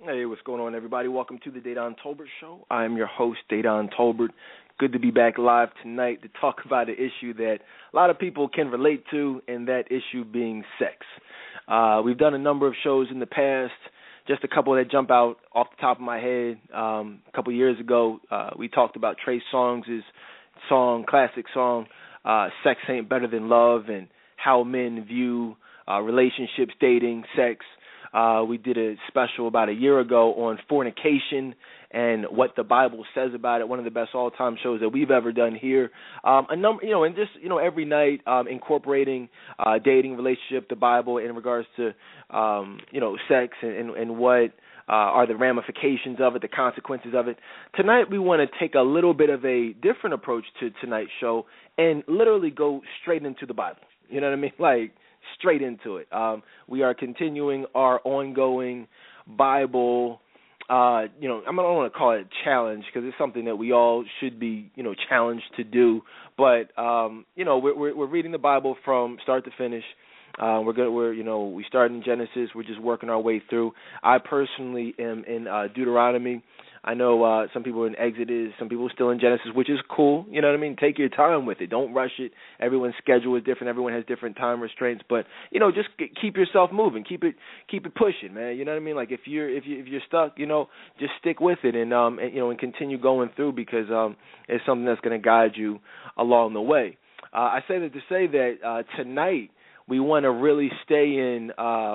Hey, what's going on, everybody? Welcome to the Dedan Tolbert Show. I am your host, Dedan Tolbert. Good to be back live tonight to talk about an issue that a lot of people can relate to, and that issue being sex. We've done a number of shows in the past. Just a couple that jump out off the top of my head. A couple years ago, we talked about Trey Songz' classic song, Sex Ain't Better Than Love, and how men view relationships, dating, sex. We did a special about a year ago on fornication and what the Bible says about it. One of the best all-time shows that we've ever done here. And just every night incorporating dating, relationship, the Bible in regards to sex and what are the ramifications of it, the consequences of it. Tonight we want to take a little bit of a different approach to tonight's show and literally go straight into the Bible. You know what I mean? Like, straight into it. We are continuing our ongoing Bible, I don't want to call it a challenge because it's something that we all should be, challenged to do. But, we're reading the Bible from start to finish. We started in Genesis. We're just working our way through. I personally am in Deuteronomy. I know some people are in Exodus, some people are still in Genesis, which is cool. You know what I mean? Take your time with it. Don't rush it. Everyone's schedule is different. Everyone has different time restraints. But just keep yourself moving. Keep it pushing, man. You know what I mean? Like if you're stuck, just stick with it and continue going through because it's something that's going to guide you along the way. I say that to say that tonight we want to really stay in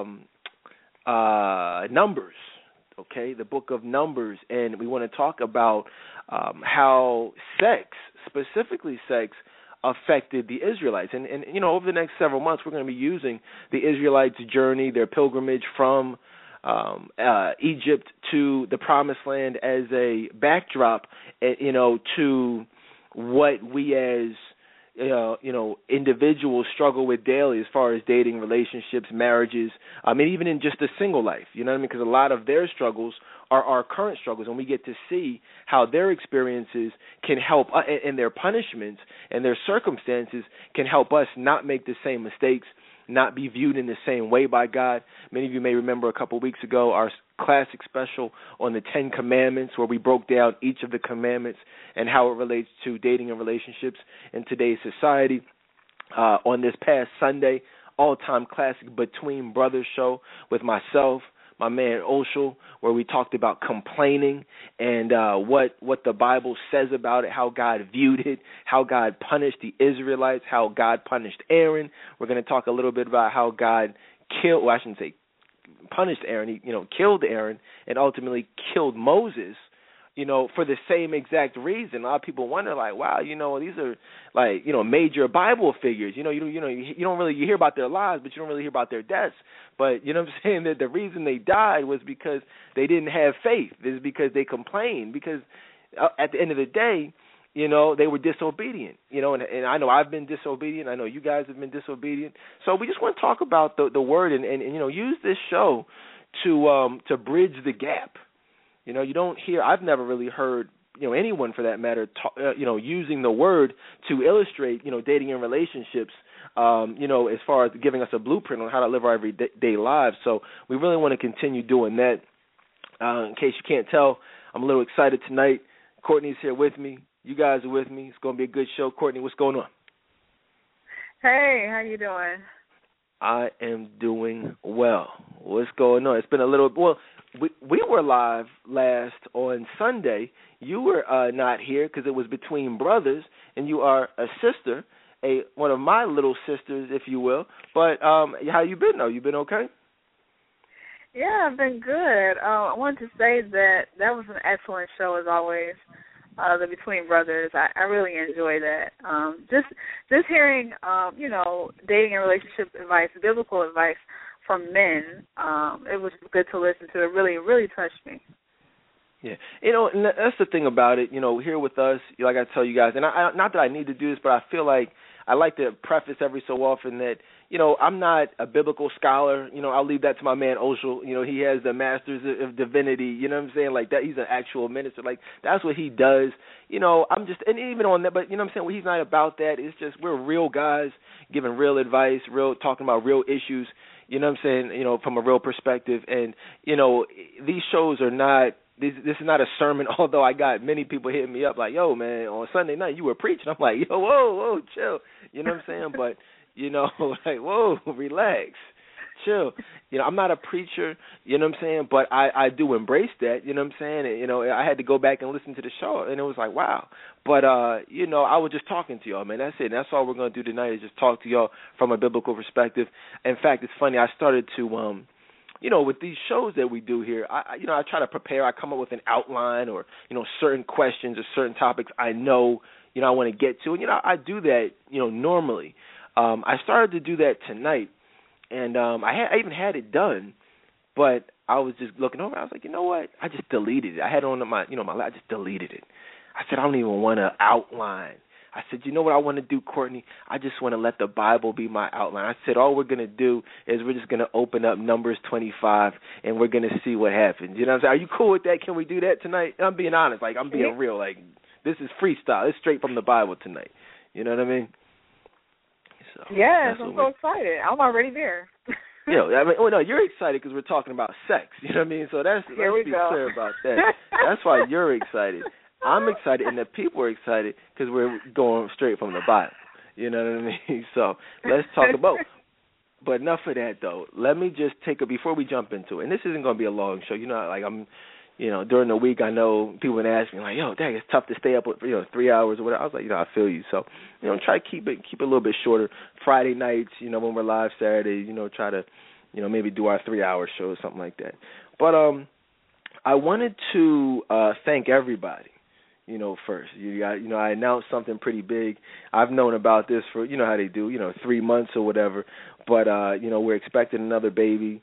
Numbers. Okay, the book of Numbers, and we want to talk about how sex, specifically sex, affected the Israelites. And over the next several months, we're going to be using the Israelites' journey, their pilgrimage from Egypt to the Promised Land as a backdrop, to what we as individuals struggle with daily as far as dating, relationships, marriages, and even in just a single life, you know what I mean? Because a lot of their struggles are our current struggles, and we get to see how their experiences can help, and their punishments and their circumstances can help us not make the same mistakes, not be viewed in the same way by God. Many of you may remember a couple of weeks ago our classic special on the 10 Commandments where we broke down each of the commandments and how it relates to dating and relationships in today's society. On this past Sunday, all-time classic Between Brothers show with myself, my man Oshel, where we talked about complaining and what the Bible says about it, how God viewed it, how God punished the Israelites, how God punished Aaron. We're going to talk a little bit about how God punished Aaron. He, killed Aaron and ultimately killed Moses, for the same exact reason. A lot of people wonder, like, wow, these are like, major Bible figures. You hear about their lives, but you don't really hear about their deaths. But you know what I'm saying? That the reason they died was because they didn't have faith. It's because they complained. Because at the end of the day, they were disobedient. And I know I've been disobedient. I know you guys have been disobedient. So we just want to talk about the word and use this show to bridge the gap. You don't hear. I've never really heard anyone for that matter using the word to illustrate dating and relationships. As far as giving us a blueprint on how to live our everyday lives. So we really want to continue doing that. In case you can't tell, I'm a little excited tonight. Courtney's here with me. You guys are with me. It's going to be a good show. Courtney, what's going on? Hey, how you doing? I am doing well. What's going on? It's been a little. Well, we were live last on Sunday. You were not here because it was Between Brothers, and you are a sister, one of my little sisters, if you will. But how you been, though? You been okay? Yeah, I've been good. I wanted to say that was an excellent show, as always, the Between Brothers. I really enjoy that. Just hearing, dating and relationship advice, biblical advice from men, it was good to listen to. It really, really touched me. Yeah, and that's the thing about it. Here with us, like I tell you guys, and I not that I need to do this, but I feel like I like to preface every so often that, I'm not a biblical scholar. I'll leave that to my man Oshel. He has the Masters of Divinity. You know what I'm saying? Like that, he's an actual minister. Like that's what he does. I'm just, and even on that, but you know what I'm saying? Well, he's not about that. It's just we're real guys giving real advice, talking about real issues. You know what I'm saying? You know, from a real perspective. And, you know, these shows are not, this is not a sermon, although I got many people hitting me up like, yo, man, on Sunday night you were preaching. I'm like, yo, whoa, chill. You know what I'm saying? But, you know, like, whoa, relax. Chill. You know, I'm not a preacher, you know what I'm saying, but I do embrace that, you know what I'm saying? And, you know, I had to go back and listen to the show, and it was like, wow. But, you know, I was just talking to y'all, man. That's it. That's all we're going to do tonight is just talk to y'all from a biblical perspective. In fact, it's funny, I started to, you know, with these shows that we do here, I try to prepare. I come up with an outline or, you know, certain questions or certain topics I know, you know, I want to get to. And, you know, I do that, you know, normally. I started to do that tonight. And I even had it done, but I was just looking over. I was like, you know what? I just deleted it. I had it on my, you know, I just deleted it. I said, I don't even want to outline. I said, you know what I want to do, Courtney? I just want to let the Bible be my outline. I said, all we're going to do is we're just going to open up Numbers 25, and we're going to see what happens. You know what I'm saying? Are you cool with that? Can we do that tonight? I'm being honest. Like, I'm being real. Like, this is freestyle. It's straight from the Bible tonight. You know what I mean? So, yes, I'm so excited. I'm already there. You know, I mean, well, no, you're excited because we're talking about sex. You know what I mean? So let's be clear about that. That's why you're excited. I'm excited, and the people are excited because we're going straight from the Bible. You know what I mean? So let's talk about. But enough of that, though. Let me just before we jump into it, and this isn't going to be a long show. You know, like you know, during the week, I know people would ask me like, "Yo, dang, it's tough to stay up, 3 hours or whatever." I was like, you know, I feel you. So, you know, try to keep it a little bit shorter. Friday nights, you know, when we're live Saturday, you know, try to, you know, maybe do our 3-hour show or something like that. But I wanted to thank everybody. You know, first, I announced something pretty big. I've known about this for, you know how they do, 3 months or whatever. But you know, we're expecting another baby.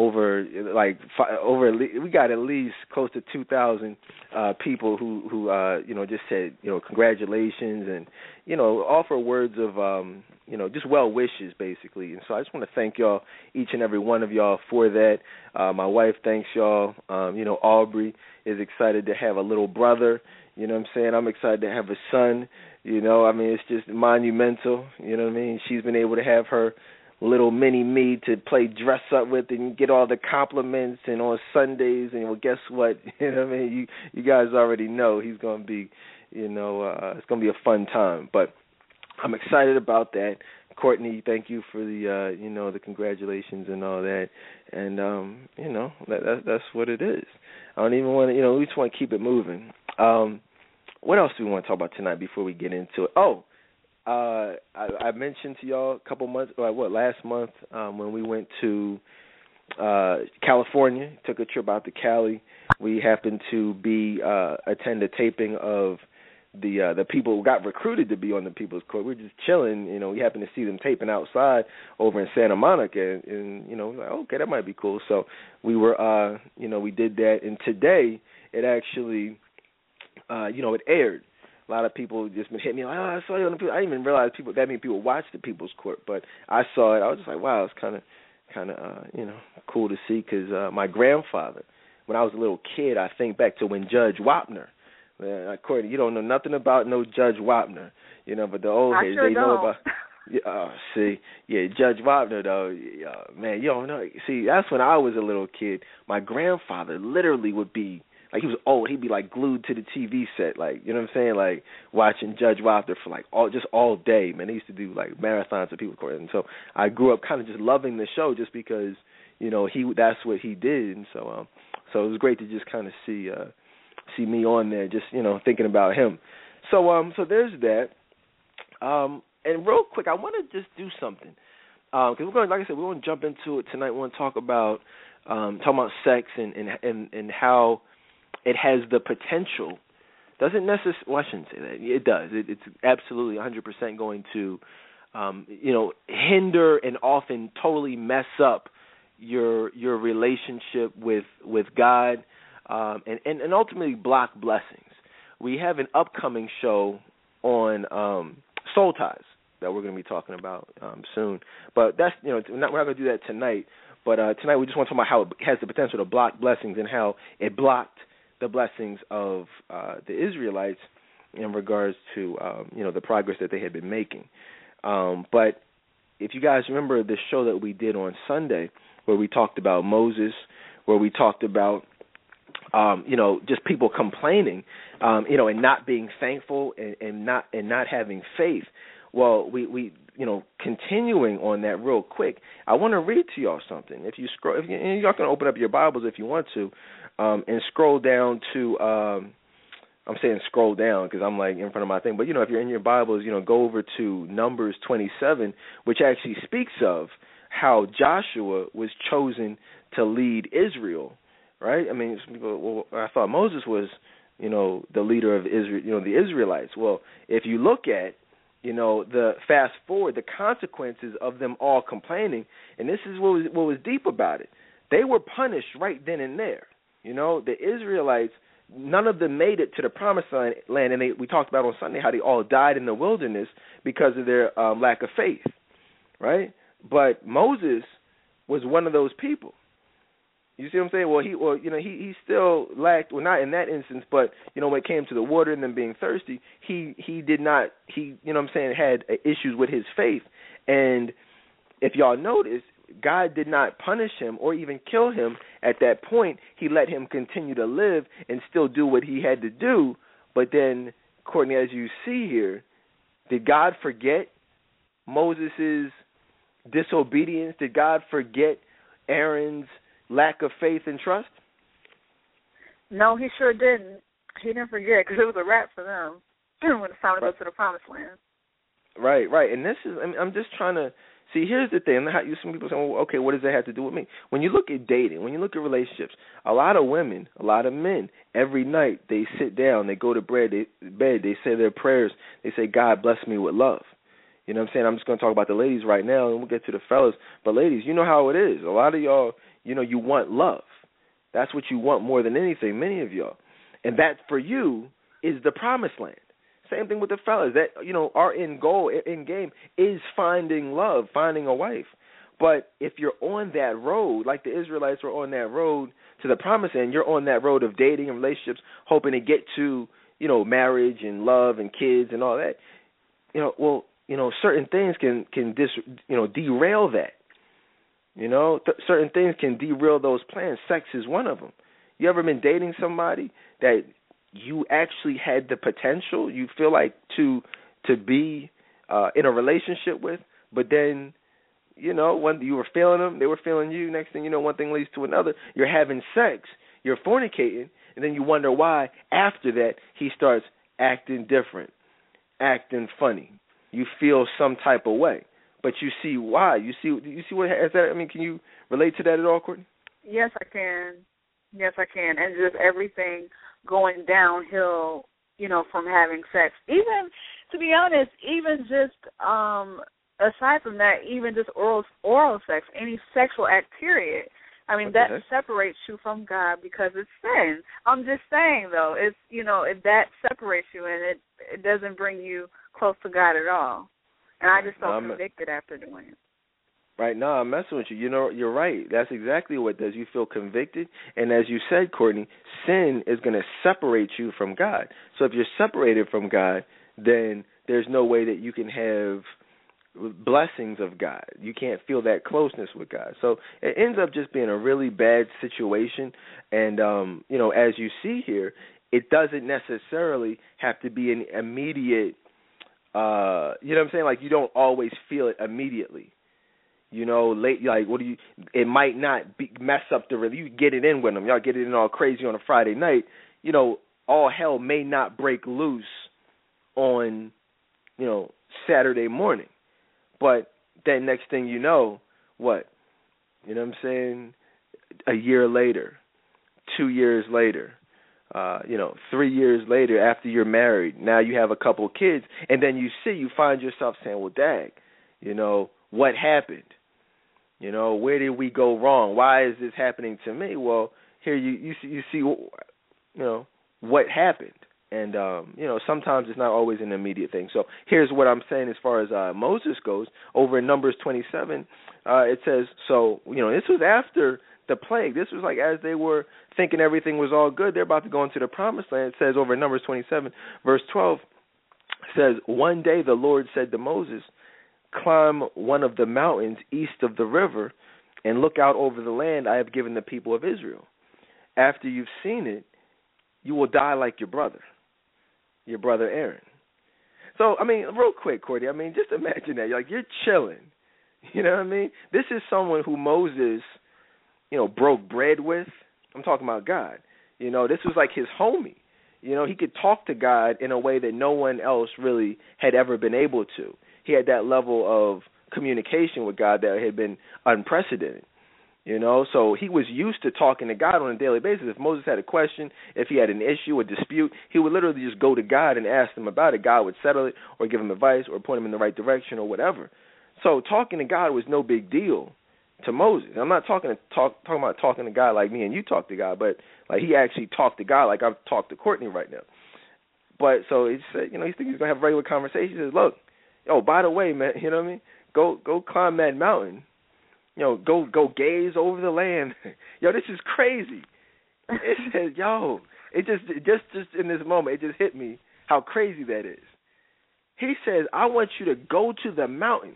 We got at least close to 2,000 people who just said, congratulations and, offer words of, just well wishes basically. And so I just want to thank y'all, each and every one of y'all for that. My wife thanks y'all. Aubrey is excited to have a little brother. You know what I'm saying? I'm excited to have a son. It's just monumental. You know what I mean? She's been able to have her little mini me to play dress up with and get all the compliments and on Sundays. And, well, guess what? You know what I mean? You guys already know he's going to be, it's going to be a fun time. But I'm excited about that. Courtney, thank you for the, the congratulations and all that. And, that's what it is. I don't even want to, we just want to keep it moving. What else do we want to talk about tonight before we get into it? I mentioned to y'all a couple months, last month, when we went to California, took a trip out to Cali. We happened to attend a taping of the people who got recruited to be on the People's Court. We were just chilling, we happened to see them taping outside over in Santa Monica, and like, okay, that might be cool. So we were, we did that, and today it actually, it aired. A lot of people just been hitting me like, I saw you on the People's. I didn't even realize that many people watch the People's Court, but I saw it. I was just like, wow, it's kind of, cool to see because my grandfather, when I was a little kid, I think back to when Judge Wapner. Courtney, you don't know nothing about no Judge Wapner, but the old heads, sure they know about. Judge Wapner though, man, you don't know. See, that's when I was a little kid. My grandfather literally would be like, he was old. He'd be like glued to the TV set, like, you know what I'm saying, like watching Judge Wapner for like all day. Man, they used to do like marathons of People's Court, and so I grew up kind of just loving the show just because that's what he did, and so it was great to just kind of see me on there, just thinking about him. So there's that. And real quick, I want to just do something because we're going, like I said, we're going to jump into it tonight. We want to talk about sex and how it has the potential. Doesn't necessarily. Well, I shouldn't say that. It does. It's absolutely 100% going to, hinder and often totally mess up your relationship with God. And ultimately block blessings. We have an upcoming show on soul ties that we're going to be talking about soon. But that's, we're not going to do that tonight. But tonight we just want to talk about how it has the potential to block blessings and how it blocked the blessings of the Israelites in regards to, the progress that they had been making. But, if you guys remember the show that we did on Sunday, where we talked about Moses, where we talked about just people complaining, and not being thankful and not having faith. Well, we continuing on that real quick, I want to read to y'all something. If you scroll, y'all can open up your Bibles if you want to, and scroll down to. I'm saying scroll down because I'm like in front of my thing, but if you're in your Bibles, go over to Numbers 27, which actually speaks of how Joshua was chosen to lead Israel. Right? I mean, I thought Moses was, the leader of Israel, the Israelites. Well, if you look at, the fast forward, the consequences of them all complaining, and this is what was deep about it. They were punished right then and there. The Israelites, none of them made it to the promised land, and we talked about on Sunday how they all died in the wilderness because of their lack of faith. Right? But Moses was one of those people. You see what I'm saying? Well, he still lacked, well, not in that instance, but when it came to the water and them being thirsty, he did not, had issues with his faith. And if y'all notice, God did not punish him or even kill him at that point. He let him continue to live and still do what he had to do. But then, Courtney, as you see here, did God forget Moses' disobedience? Did God forget Aaron's lack of faith and trust? No, he sure didn't. He didn't forget because it was a wrap for them when it's time to go to the promised land. Right. And this is, I'm just trying to see, here's the thing. Some people say, well, okay, what does that have to do with me? When you look at dating, when you look at relationships, a lot of women, a lot of men, every night they sit down, they go to bed, they say their prayers, they say, God bless me with love. You know what I'm saying? I'm just going to talk about the ladies right now, and we'll get to the fellas. But ladies, you know how it is. A lot of y'all, you want love. That's what you want more than anything, many of y'all. And that, for you, is the promised land. Same thing with the fellas. That, our end game is finding love, finding a wife. But if you're on that road, like the Israelites were on that road to the promised land, you're on that road of dating and relationships, hoping to get to, marriage and love and kids and all that. Certain things can derail that. Certain things can derail those plans. Sex is one of them. You ever been dating somebody that you actually had the potential, you feel like, to be in a relationship with, but then, when you were feeling them, they were feeling you. Next thing you know, one thing leads to another. You're having sex, you're fornicating, and then you wonder why after that he starts acting different, acting funny. You feel some type of way. But you see why. You see what is that? I mean, can you relate to that at all, Courtney? Yes, I can. And just everything going downhill, from having sex. Even, to be honest, even just aside from that, even just oral sex, any sexual act, period. I mean, that separates you from God because it's sin. I'm just saying, though, it's, that separates you, and it doesn't bring you close to God at all. And I just felt convicted after doing it. Right. No, I'm messing with you. You're right. That's exactly what it does. You feel convicted. And as you said, Courtney, sin is going to separate you from God. So if you're separated from God, then there's no way that you can have blessings of God. You can't feel that closeness with God. So it ends up just being a really bad situation. And, as you see here, it doesn't necessarily have to be an immediate, you know what I'm saying? Like, you don't always feel it immediately. Late, like, it might not mess up you get it in with them. Y'all get it in all crazy on a Friday night. All hell may not break loose on, Saturday morning. But then next thing you know, what? You know what I'm saying? A year later, 2 years later, 3 years later after you're married, now you have a couple of kids, and then you find yourself saying, well, dag, what happened? Where did we go wrong? Why is this happening to me? Well, here you see, what happened. And, sometimes it's not always an immediate thing. So here's what I'm saying as far as Moses goes. Over in Numbers 27, it says, so, this was after the plague. This was like as they were thinking everything was all good. They're about to go into the promised land. It says over in Numbers 27, verse 12, it says, one day the Lord said to Moses, climb one of the mountains east of the river and look out over the land I have given the people of Israel. After you've seen it, you will die like your brother Aaron. So, I mean, real quick, Courtney, I mean, just imagine that. Like, you're chilling. You know what I mean? This is someone who Moses, broke bread with. I'm talking about God. This was like his homie. He could talk to God in a way that no one else really had ever been able to. He had that level of communication with God that had been unprecedented. So he was used to talking to God on a daily basis. If Moses had a question, if he had an issue, a dispute, he would literally just go to God and ask him about it. God would settle it or give him advice or point him in the right direction or whatever. So talking to God was no big deal to Moses. I'm not talking about talking to God like me and you talk to God, but like he actually talked to God like I've talked to Courtney right now. But so he said, he thinks he's gonna have a regular conversation. He says, look, by the way, man, you know what I mean? Go climb that mountain. Go gaze over the land. This is crazy. It says, it just in this moment, it just hit me how crazy that is. He says, I want you to go to the mountain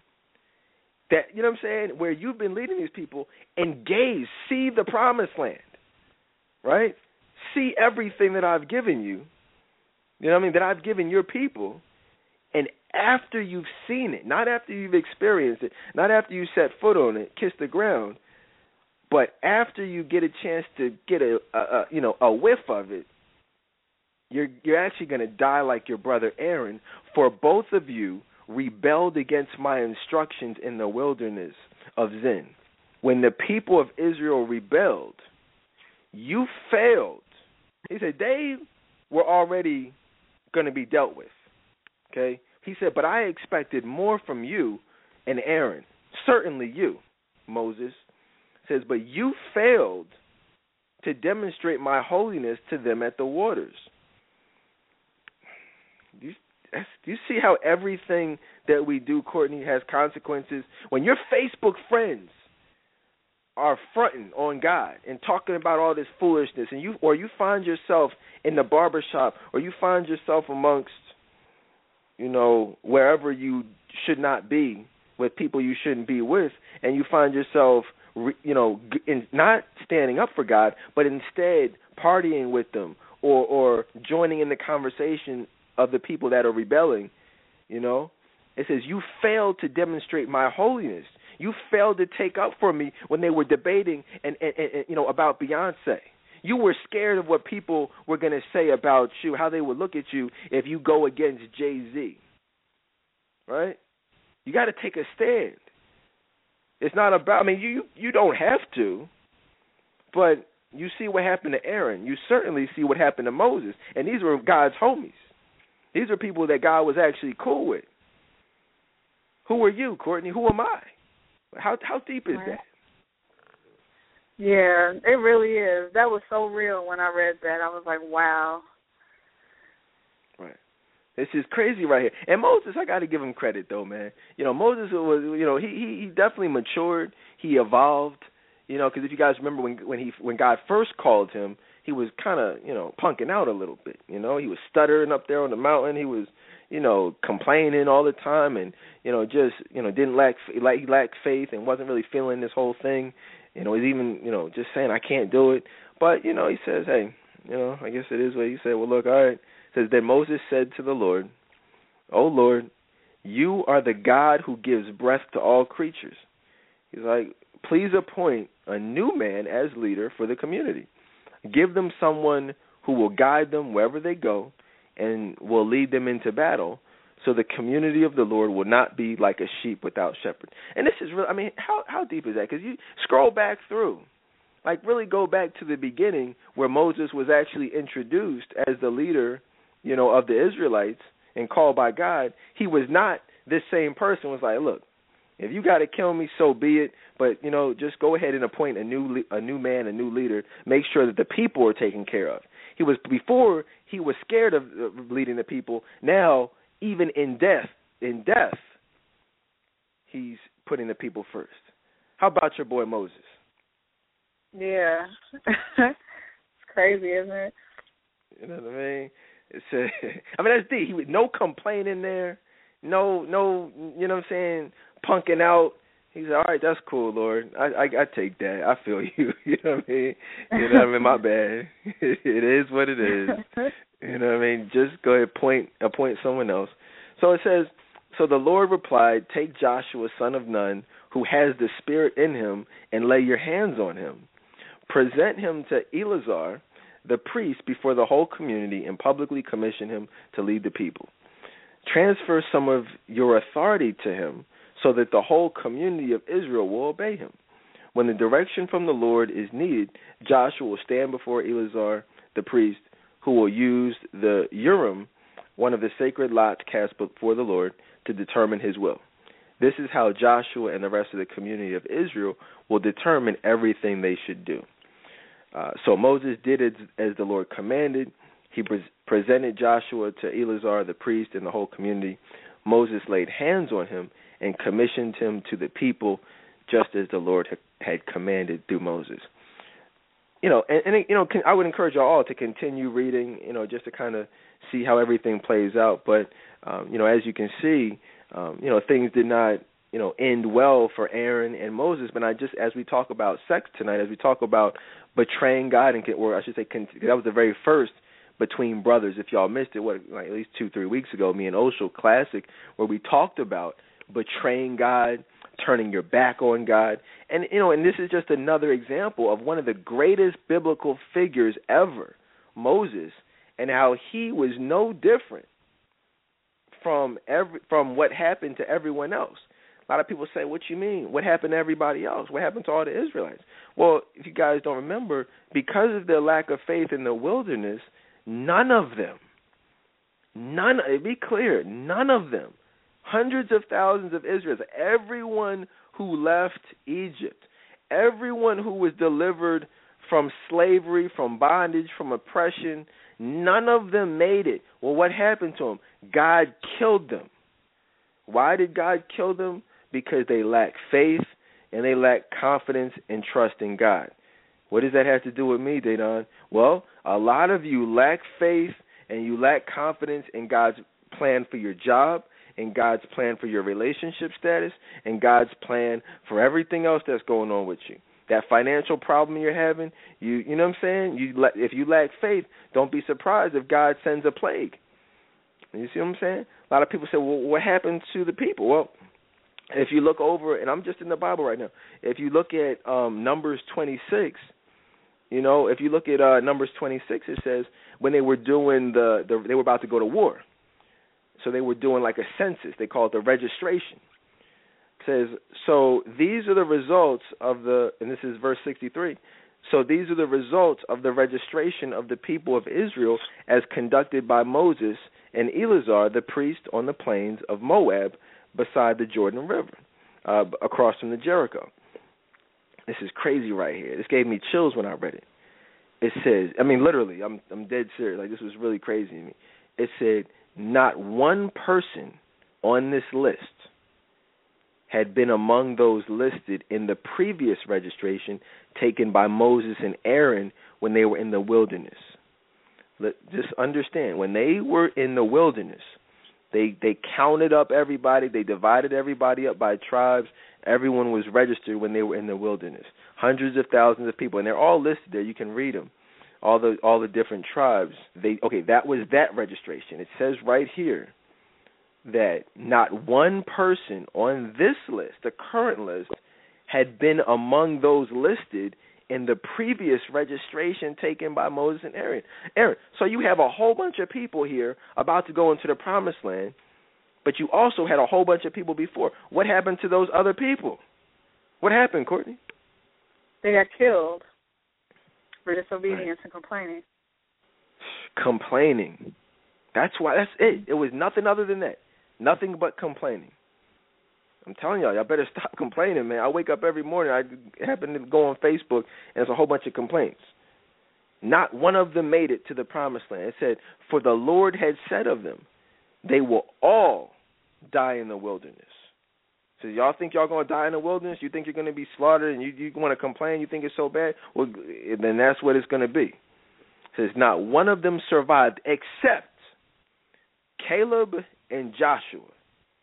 that, you know what I'm saying, where you've been leading these people and gaze, see the promised land, right? See everything that I've given you, that I've given your people. And after you've seen it, not after you've experienced it, not after you set foot on it, kiss the ground, but after you get a chance to get a whiff of it, you're actually going to die like your brother Aaron, for both of you rebelled against my instructions in the wilderness of Zin. When the people of Israel rebelled, you failed. He said they were already going to be dealt with. Okay? He said, but I expected more from you and Aaron. Certainly you, Moses. Says, but you failed to demonstrate my holiness to them at the waters. Do you see how everything that we do, Courtney, has consequences? When your Facebook friends are fronting on God and talking about all this foolishness, and you find yourself in the barbershop, or you find yourself amongst, wherever you should not be with people you shouldn't be with, and you find yourself, in not standing up for God, but instead partying with them or joining in the conversation of the people that are rebelling, it says you failed to demonstrate my holiness. You failed to take up for me when they were debating and about Beyonce. You were scared of what people were going to say about you, how they would look at you if you go against Jay-Z. Right? You got to take a stand. It's not about, you don't have to, but you see what happened to Aaron. You certainly see what happened to Moses. And these were God's homies. These are people that God was actually cool with. Who are you, Courtney? Who am I? How deep is that? Yeah, it really is. That was so real when I read that. I was like, wow. Right. This is crazy right here. And Moses, I got to give him credit, though, man. Moses was, he definitely matured. He evolved, because if you guys remember when God first called him, he was kind of, punking out a little bit. He was stuttering up there on the mountain. He was, complaining all the time, and just didn't he lacked faith and wasn't really feeling this whole thing. He's even just saying I can't do it. But he says, hey, I guess it is what he said. Well, look, all right. It says then Moses said to the Lord, "O Lord, you are the God who gives breath to all creatures." He's like, please appoint a new man as leader for the community. Give them someone who will guide them wherever they go and will lead them into battle, so the community of the Lord will not be like a sheep without shepherd. And this is really, how deep is that? Because you scroll back through, like really go back to the beginning where Moses was actually introduced as the leader, of the Israelites and called by God. He was not this same person. Was like, look, if you got to kill me, so be it. But, just go ahead and appoint a new man, a new leader. Make sure that the people are taken care of. Before he was scared of leading the people. Now, even in death, he's putting the people first. How about your boy Moses? Yeah. It's crazy, isn't it? You know what I mean? That's deep. No complaining there. no, you know what I'm saying, punking out. He said, all right, that's cool, Lord. I take that. I feel you. You know what I mean? You know what I mean? My bad. It is what it is. You know what I mean? Just go ahead, appoint someone else. So it says, so the Lord replied, take Joshua, son of Nun, who has the Spirit in him, and lay your hands on him. Present him to Eleazar, the priest, before the whole community, and publicly commission him to lead the people. Transfer some of your authority to him, so that the whole community of Israel will obey him. When the direction from the Lord is needed, Joshua will stand before Eleazar, the priest, who will use the Urim, one of the sacred lots cast before the Lord, to determine his will. This is how Joshua and the rest of the community of Israel will determine everything they should do. So Moses did as the Lord commanded. He presented Joshua to Eleazar, the priest, and the whole community. Moses laid hands on him and commissioned him to the people, just as the Lord had commanded through Moses. You know, I would encourage you all to continue reading, you know, just to kind of see how everything plays out. But, you know, as you can see, you know, things did not, you know, end well for Aaron and Moses. But as we talk about sex tonight, as we talk about betraying God, or I should say, that was the very first between brothers. If y'all missed it, like at least 2-3 weeks ago, me and Oshel Classic, where we talked about betraying God, turning your back on God. And, you know, and this is just another example of one of the greatest biblical figures ever, Moses, and how he was no different from what happened to everyone else. A lot of people say, what you mean? What happened to everybody else? What happened to all the Israelites? Well, if you guys don't remember, because of their lack of faith in the wilderness, none of them, be clear, none of them, hundreds of thousands of Israelites, everyone who left Egypt, everyone who was delivered from slavery, from bondage, from oppression, none of them made it. Well, what happened to them? God killed them. Why did God kill them? Because they lacked faith and they lacked confidence and trust in God. What does that have to do with me, Dedan? Well, a lot of you lack faith and you lack confidence in God's plan for your job, and God's plan for your relationship status, and God's plan for everything else that's going on with you. That financial problem you're having, you know what I'm saying? If you lack faith, don't be surprised if God sends a plague. You see what I'm saying? A lot of people say, well, what happened to the people? Well, if you look over, and I'm just in the Bible right now, if you look at Numbers 26, you know, if you look at Numbers 26, it says when they were doing they were about to go to war. So they were doing like a census. They call it the registration. It says, so these are the results of and this is verse 63, so these are the results of the registration of the people of Israel as conducted by Moses and Eleazar, the priest, on the plains of Moab beside the Jordan River, across from the Jericho. This is crazy right here. This gave me chills when I read it. It says, I mean, literally, I'm dead serious. Like, this was really crazy to me. It said, not one person on this list had been among those listed in the previous registration taken by Moses and Aaron when they were in the wilderness. Just understand, when they were in the wilderness, they counted up everybody, they divided everybody up by tribes. Everyone was registered when they were in the wilderness. Hundreds of thousands of people, and they're all listed there. You can read them. All the different tribes. That was that registration. It says right here that not one person on this list, the current list, had been among those listed in the previous registration taken by Moses and Aaron. So you have a whole bunch of people here about to go into the promised land, but you also had a whole bunch of people before. What happened to those other people? What happened, Courtney? They got killed for disobedience and complaining. Complaining. That's it. It was nothing other than that. Nothing but complaining. I'm telling y'all better stop complaining, man. I wake up every morning, I happen to go on Facebook, and there's a whole bunch of complaints. Not one of them made it to the promised land. It said, for the Lord had said of them, they will all die in the wilderness. So y'all think y'all going to die in the wilderness? You think you're going to be slaughtered and you want to complain? You think it's so bad? Well, then that's what it's going to be. It says, not one of them survived except Caleb and Joshua.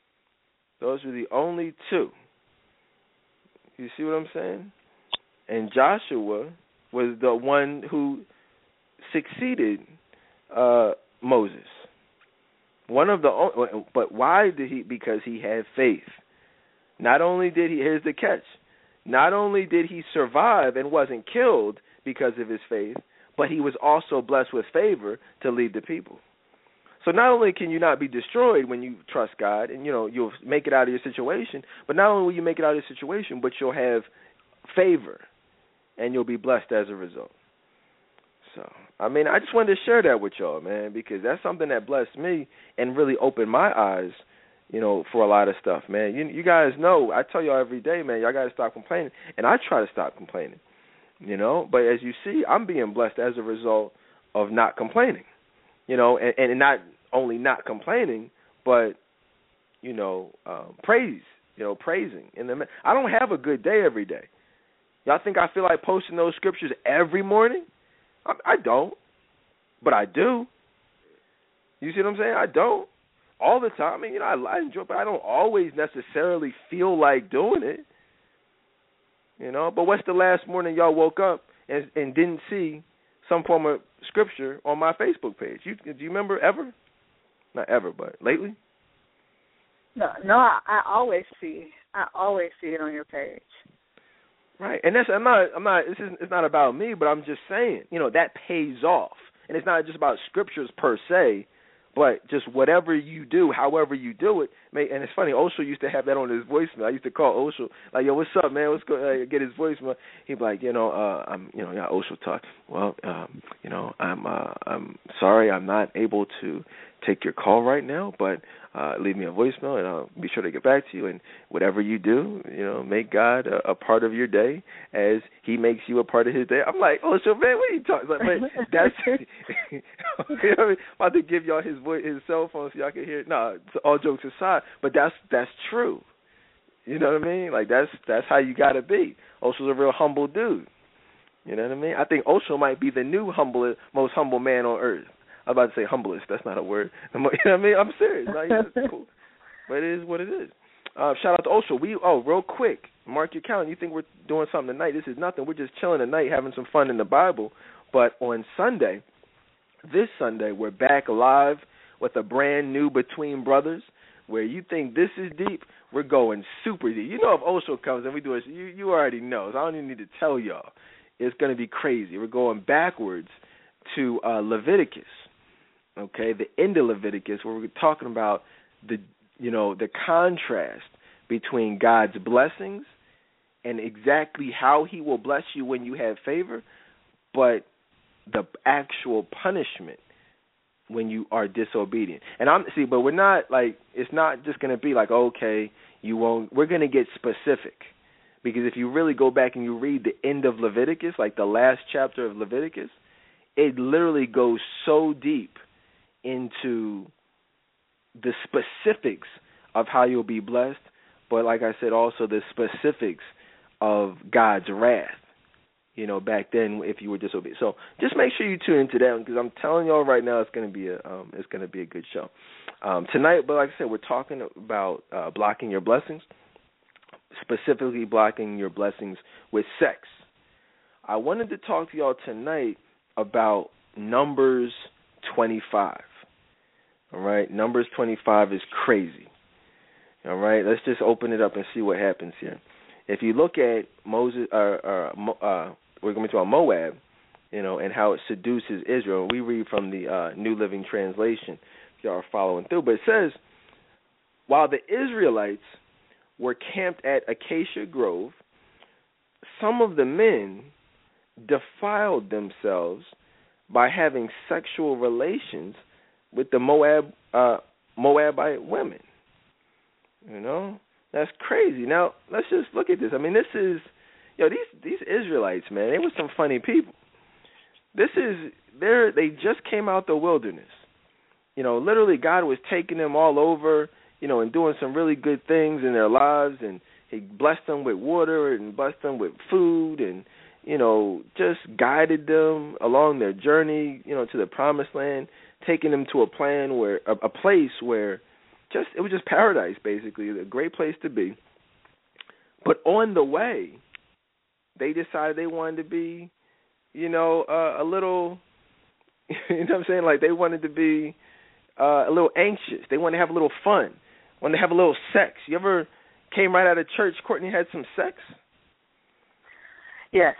Those were the only two. You see what I'm saying? And Joshua was the one who succeeded Moses. One of the, but why did he? Because he had faith. Not only did he, here's the catch, not only did he survive and wasn't killed because of his faith, but he was also blessed with favor to lead the people. So not only can you not be destroyed when you trust God and, you'll make it out of your situation, but not only will you make it out of your situation, but you'll have favor and you'll be blessed as a result. So, I just wanted to share that with y'all, man, because that's something that blessed me and really opened my eyes, for a lot of stuff, man. You guys know, I tell y'all every day, man, y'all got to stop complaining, and I try to stop complaining, But as you see, I'm being blessed as a result of not complaining, and not only not complaining, but, praise, praising. I don't have a good day every day. Y'all think I feel like posting those scriptures every morning? I don't, but I do. You see what I'm saying? I don't all the time. I enjoy it, but I don't always necessarily feel like doing it. But what's the last morning y'all woke up and didn't see some form of scripture on my Facebook page? Do you remember ever? Not ever, but lately? No, I always see it on your page. Right, and that's it's not about me, but I'm just saying, that pays off, and it's not just about scriptures per se, but just whatever you do, however you do it. And it's funny, Osho used to have that on his voicemail. I used to call Osho, like, yo, what's up, man? Let's go get his voicemail. He'd be like, I'm, Osho talk. Well, I'm sorry, I'm not able to take your call right now, but leave me a voicemail, and I'll be sure to get back to you. And whatever you do, make God a part of your day as He makes you a part of His day. I'm like, Osho, man, what are you talking about? But that's, I'm about to give y'all his cell phone so y'all can hear it. No, all jokes aside, but that's true. You know what I mean? Like, that's how you got to be. Osho's a real humble dude. You know what I mean? I think Osho might be the new most humble man on earth. I was about to say humblest. That's not a word. You know what I mean? I'm serious. Like, that's cool. But it is what it is. Shout out to Osho. Real quick, mark your calendar. You think we're doing something tonight? This is nothing. We're just chilling tonight, having some fun in the Bible. But on Sunday, this Sunday, we're back live with a brand new Between Brothers, where you think this is deep, we're going super deep. If Osho comes and we do it, you already know. So I don't even need to tell y'all. It's going to be crazy. We're going backwards to Leviticus. Okay, the end of Leviticus, where we're talking about the contrast between God's blessings and exactly how He will bless you when you have favor, but the actual punishment when you are disobedient. And but we're not like, it's not just going to be like, okay, you won't. We're going to get specific, because if you really go back and you read the end of Leviticus, like the last chapter of Leviticus, it literally goes so deep into the specifics of how you'll be blessed, but like I said, also the specifics of God's wrath, back then if you were disobedient. So just make sure you tune into that, because I'm telling y'all right now, it's going to be a good show tonight. But like I said, we're talking about blocking your blessings, specifically blocking your blessings with sex. I wanted to talk to y'all tonight about Numbers 25. All right, Numbers 25 is crazy. All right, let's just open it up and see what happens here. If you look at Moses, we're going to Moab, and how it seduces Israel. We read from the New Living Translation, if y'all are following through. But it says, while the Israelites were camped at Acacia Grove, some of the men defiled themselves by having sexual relations with the Moabite women. That's crazy. Now, let's just look at this. This is, these Israelites, man, they were some funny people. They just came out the wilderness. Literally God was taking them all over, and doing some really good things in their lives, and He blessed them with water and blessed them with food, and just guided them along their journey, to the promised land, taking them to a place where it was just paradise, basically, a great place to be. But on the way, they decided they wanted to be, a little, you know what I'm saying? Like they wanted to be a little anxious. They wanted to have a little fun. Wanted to have a little sex. You ever came right out of church, Courtney, had some sex? Yes.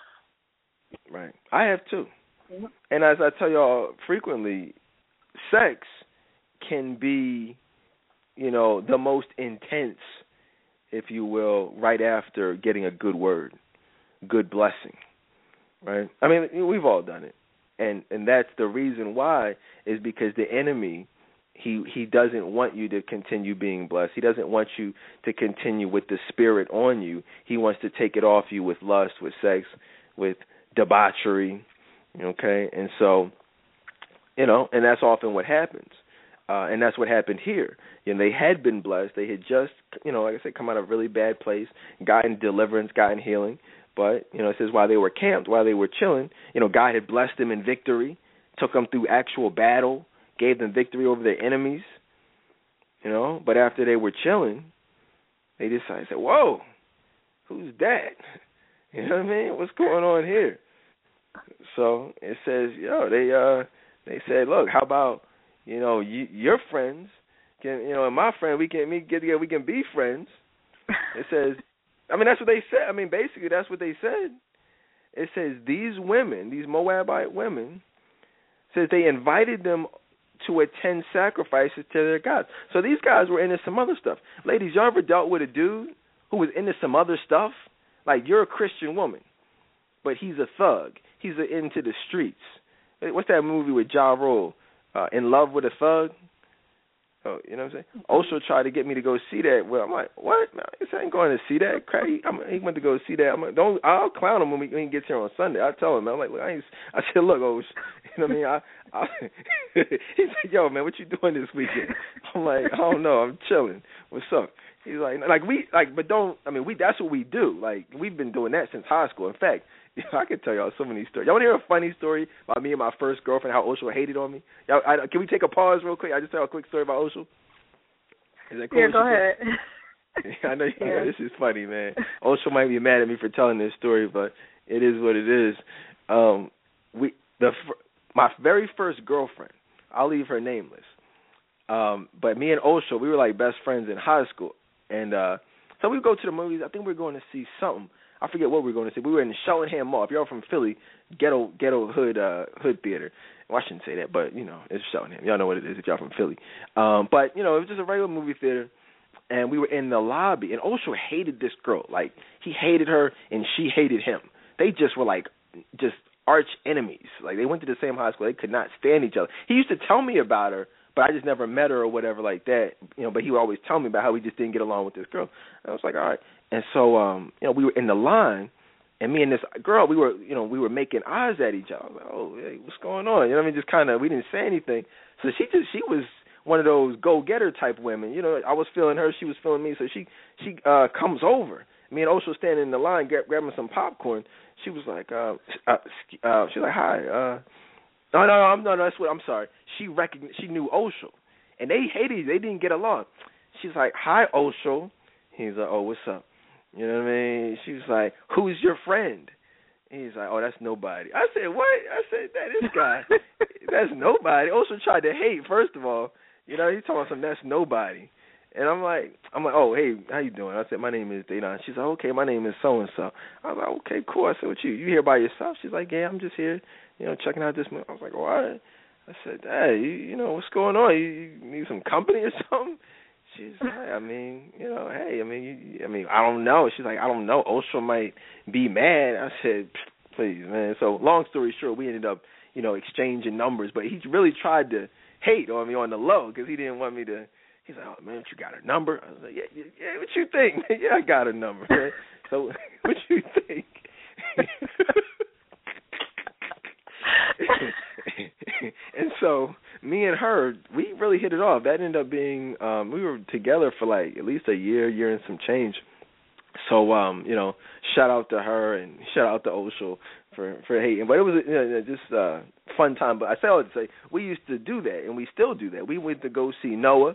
Right. I have too. Mm-hmm. And as I tell y'all frequently, sex can be, the most intense, if you will, right after getting a good word, good blessing, right? I mean, we've all done it. And that's the reason why, is because the enemy, he doesn't want you to continue being blessed. He doesn't want you to continue with the spirit on you. He wants to take it off you with lust, with sex, with debauchery, okay? And so, and that's often what happens. And that's what happened here. They had been blessed. They had just, like I said, come out of a really bad place, gotten deliverance, gotten healing. But, it says while they were camped, while they were chilling, God had blessed them in victory, took them through actual battle, gave them victory over their enemies, But after they were chilling, they decided, whoa, who's that? You know what I mean? What's going on here? So it says, they said, look, how about, your friends can, and my friend, we can get together, we can be friends. It says, I mean, that's what they said. I mean, basically, that's what they said. It says these women, these Moabite women, says they invited them to attend sacrifices to their gods. So these guys were into some other stuff. Ladies, y'all ever dealt with a dude who was into some other stuff? Like, you're a Christian woman, but he's a thug. He's into the streets. What's that movie with Ja Rule? In Love with a Thug? Oh, you know what I'm saying? Osho tried to get me to go see that. Well, I'm like, what? Man, I ain't going to see that. He went to go see that. I'm like, I'll clown him when he gets here on Sunday. I'll tell him, man. I'm like, look, I said, look, Osho, you know what I mean? He said, yo, man, what you doing this weekend? I'm like, I don't know. I'm chilling. What's up? He's like, that's what we do. Like, we've been doing that since high school. In fact, I could tell y'all so many stories. Y'all want to hear a funny story about me and my first girlfriend, how Osho hated on me? Can we take a pause real quick? I just tell a quick story about Osho. Is that cool? Yeah, go ahead. I know, this is funny, man. Osho might be mad at me for telling this story, but it is what it is. My very first girlfriend, I'll leave her nameless, but me and Osho, we were like best friends in high school. And so we would go to the movies. I think we were going to see something. I forget what we were going to see. We were in the Shellingham Mall. If you're from Philly, ghetto hood theater. Well, I shouldn't say that, but, it's Shellingham. Y'all know what it is if y'all from Philly. But, it was just a regular movie theater, and we were in the lobby. And Osho hated this girl. Like, he hated her, and she hated him. They just were, like, just arch enemies. Like, they went to the same high school. They could not stand each other. He used to tell me about her, but I just never met her or whatever like that. But he would always tell me about how he just didn't get along with this girl. And I was like, all right. And so, we were in the line, and me and this girl, we were making eyes at each other. I was like, oh, hey, what's going on? You know what I mean? Just kind of, we didn't say anything. So she was one of those go-getter type women. I was feeling her, she was feeling me. So she comes over. Me and Osho standing in the line, grabbing some popcorn. She was like, she's like, hi. No, that's what, I'm sorry. She knew Osho, and they hated, they didn't get along. She's like, hi, Osho. He's like, oh, what's up? You know what I mean? She was like, who's your friend? He's like, oh, that's nobody. I said, what? I said, this guy, that's nobody. Osho tried to hate, first of all. He's talking about something, that's nobody. And I'm like, oh, hey, how you doing? I said, my name is Dana. She's like, okay, my name is so-and-so. I was like, okay, cool. I said, what you here by yourself? She's like, yeah, I'm just here, checking out this movie. I was like, all right. I said, hey, what's going on? You need some company or something? She's like, I don't know. She's like, I don't know. Osho might be mad. I said, please, man. So long story short, we ended up, exchanging numbers. But he really tried to hate on me on the low because he didn't want me to. He's like, oh, man, you got a number? I was like, yeah, what you think? Yeah, I got a number, man. So what you think? And so me and her, we really hit it off. That ended up being, we were together for like at least a year and some change. So, shout out to her and shout out to Osho for hating. But it was just fun time. But I say all to say, we used to do that, and we still do that. We went to go see Noah,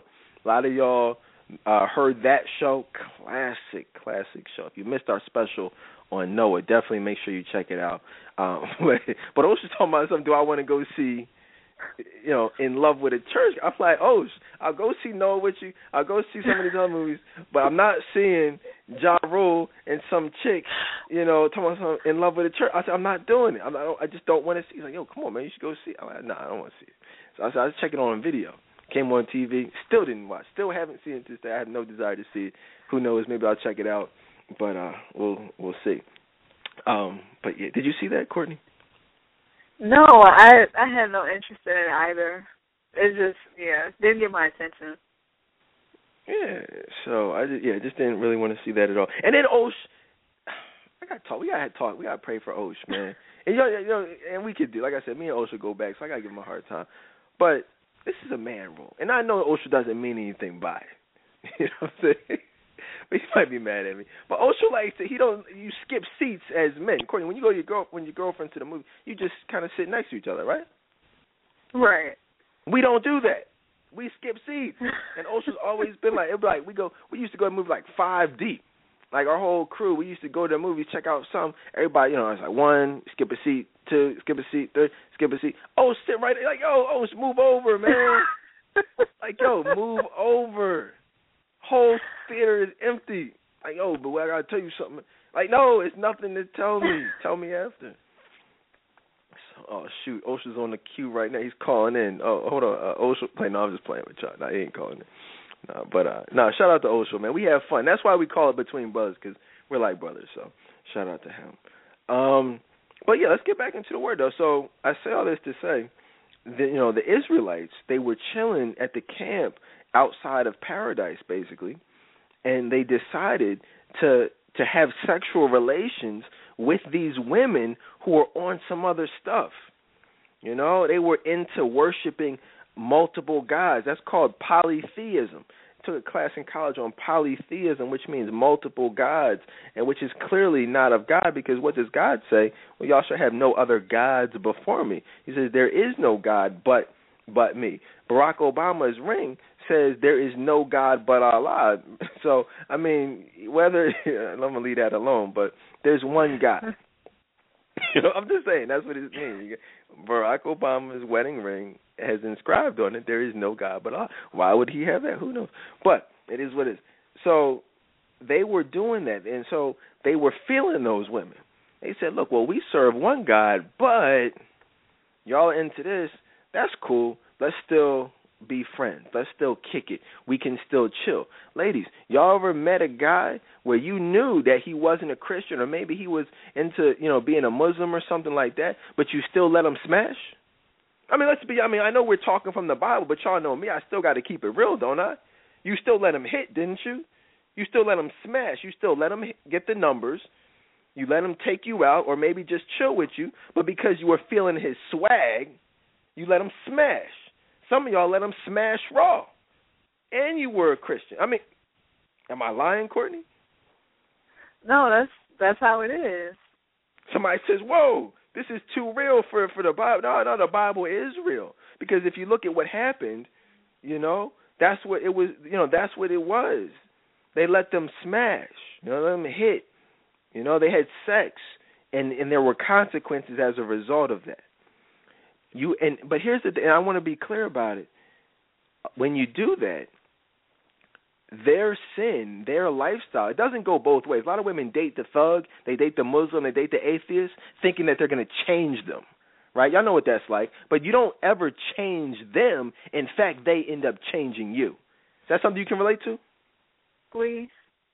A lot of y'all heard that show. Classic show. If you missed our special on Noah, definitely make sure you check it out. But Osha's talking about something. Do I want to go see, In Love with a Church? I'm like, I'll go see Noah with you. I'll go see some of these other movies, but I'm not seeing Ja Rule and some chick, talking about something In Love with a Church. I said, I'm not doing it. I just don't want to see it. He's like, yo, come on, man, you should go see it. I'm like, nah, I don't want to see it. So I said, I'll check it on video. Came on TV. Still didn't watch. Still haven't seen it to this day. I have no desire to see it. Who knows? Maybe I'll check it out. But we'll see. But yeah, did you see that, Courtney? No, I had no interest in it either. It just didn't get my attention. Yeah, so I just didn't really want to see that at all. And then I got to talk. We got to pray for Osh, man. And and we could do, like I said, me and Osh go back, so I got to give him a hard time. But this is a man rule, and I know Osh doesn't mean anything by it. You know what I'm saying? But he might be mad at me. But Osha likes to, you skip seats as men. Courtney, when you go to your girlfriend to the movie, you just kind of sit next to each other, right? Right. We don't do that. We skip seats. And Osha's always been like, we used to go to the movie like 5 deep. Like our whole crew, we used to go to the movie, check out something. Everybody, it's like 1, skip a seat, 2, skip a seat, 3, skip a seat. Oh, sit right there. Like, yo, move over, man. Like, yo, move over. Whole theater is empty. Like, but I gotta tell you something. Like, no, it's nothing to tell me. Tell me after. Oh shoot, Osha's on the queue right now. He's calling in. Oh, hold on, Osha. No, I'm just playing with y'all. No, he ain't calling in. No, but shout out to Osha, man. We have fun. That's why we call it Between Brothers, because we're like brothers. So shout out to him. But yeah, let's get back into the word though. So I say all this to say that the Israelites, they were chilling at the camp outside of paradise, basically, and they decided to have sexual relations with these women who were on some other stuff. They were into worshiping multiple gods. That's called polytheism. I took a class in college on polytheism, which means multiple gods, and which is clearly not of God, because what does God say? Well, y'all shall have no other gods before me. He says there is no God but me. Barack Obama's ring says there is no God but Allah. So, I mean, I'm going to leave that alone, but there's one God. I'm just saying, that's what it means. Barack Obama's wedding ring has inscribed on it, there is no God but Allah. Why would he have that? Who knows? But it is what it is. So they were doing that, and so they were feeling those women. They said, look, well, we serve one God, but y'all into this, that's cool. Let's still be friends. Let's still kick it. We can still chill. Ladies, y'all ever met a guy where you knew that he wasn't a Christian, or maybe he was into, being a Muslim or something like that, but you still let him smash? I mean, I know we're talking from the Bible, but y'all know me. I still got to keep it real, don't I? You still let him hit, didn't you? You still let him smash. You still let him get the numbers. You let him take you out, or maybe just chill with you, but because you were feeling his swag, you let him smash. Some of y'all let him smash raw, and you were a Christian. I mean, am I lying, Courtney? No, that's how it is. Somebody says, whoa, this is too real for the Bible. No, the Bible is real, because if you look at what happened, that's what it was. That's what it was. They let them smash. Let them hit. They had sex, and there were consequences as a result of that. But here's the thing, and I want to be clear about it. When you do that, their sin, their lifestyle, it doesn't go both ways. A lot of women date the thug, they date the Muslim, they date the atheist, thinking that they're going to change them, right? Y'all know what that's like. But you don't ever change them. In fact, they end up changing you. Is that something you can relate to? Please.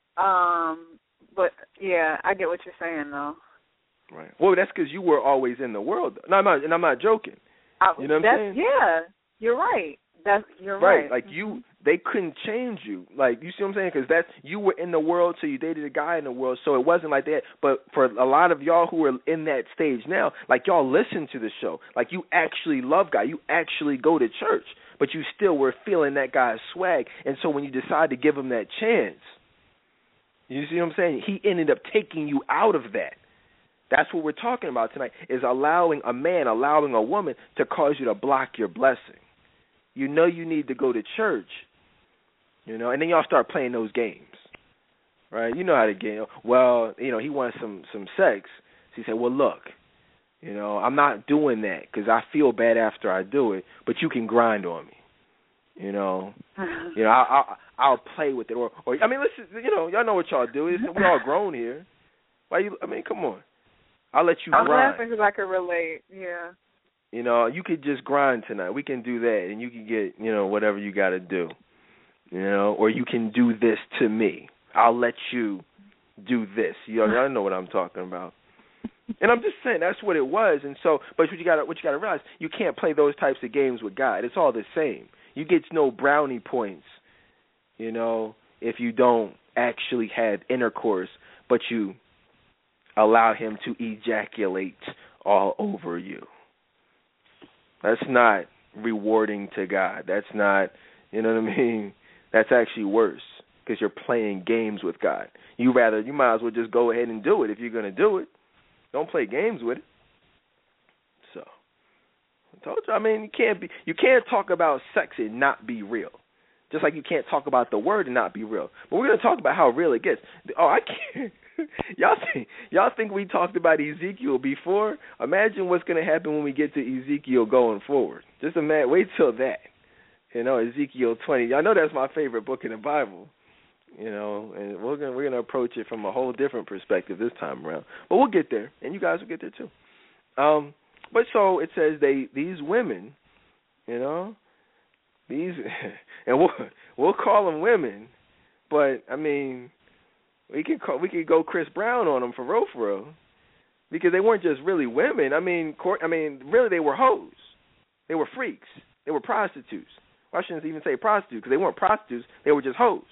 But, yeah, I get what you're saying, though. Right. Well, that's because you were always in the world. No, I'm not joking. You know what I'm saying? Yeah, you're right. You're right. Like they couldn't change you. Like, you see what I'm saying? Because you were in the world, so you dated a guy in the world, so it wasn't like that. But for a lot of y'all who are in that stage now, like, y'all listen to the show. Like, you actually love God. You actually go to church, but you still were feeling that guy's swag. And so when you decide to give him that chance, you see what I'm saying? He ended up taking you out of that. That's what we're talking about tonight, is allowing a woman to cause you to block your blessing. You need to go to church, and then y'all start playing those games, right? You know how to game. Well, he wants some sex. So he said, well, look, I'm not doing that because I feel bad after I do it, but you can grind on me. I'll play with it, or listen, y'all know what y'all do. We all grown here. Why you? Come on. I'll let you grind. I'm laughing because I can relate. Yeah. You could just grind tonight. We can do that, and you can get, whatever you got to do. Or you can do this to me. I'll let you do this. Y'all know what I'm talking about. And I'm just saying that's what it was. And so, but what you got to realize, you can't play those types of games with God. It's all the same. You get no brownie points, if you don't actually have intercourse, but you allow him to ejaculate all over you. That's not rewarding to God. That's not, That's actually worse because you're playing games with God. You might as well just go ahead and do it if you're going to do it. Don't play games with it. So, I told you, you can't talk about sex and not be real. Just like you can't talk about the word and not be real. But we're going to talk about how real it gets. Oh, I can't. Y'all think we talked about Ezekiel before? Imagine what's going to happen when we get to Ezekiel going forward. Just wait till that. Ezekiel 20. I know that's my favorite book in the Bible. And we're gonna approach it from a whole different perspective this time around. But we'll get there, and you guys will get there too. But so it says these women, these, and we'll call them women, but we could go Chris Brown on them for real, because they weren't just really women. Really they were hoes, they were freaks, they were prostitutes. I shouldn't even say prostitutes because they weren't prostitutes; they were just hoes.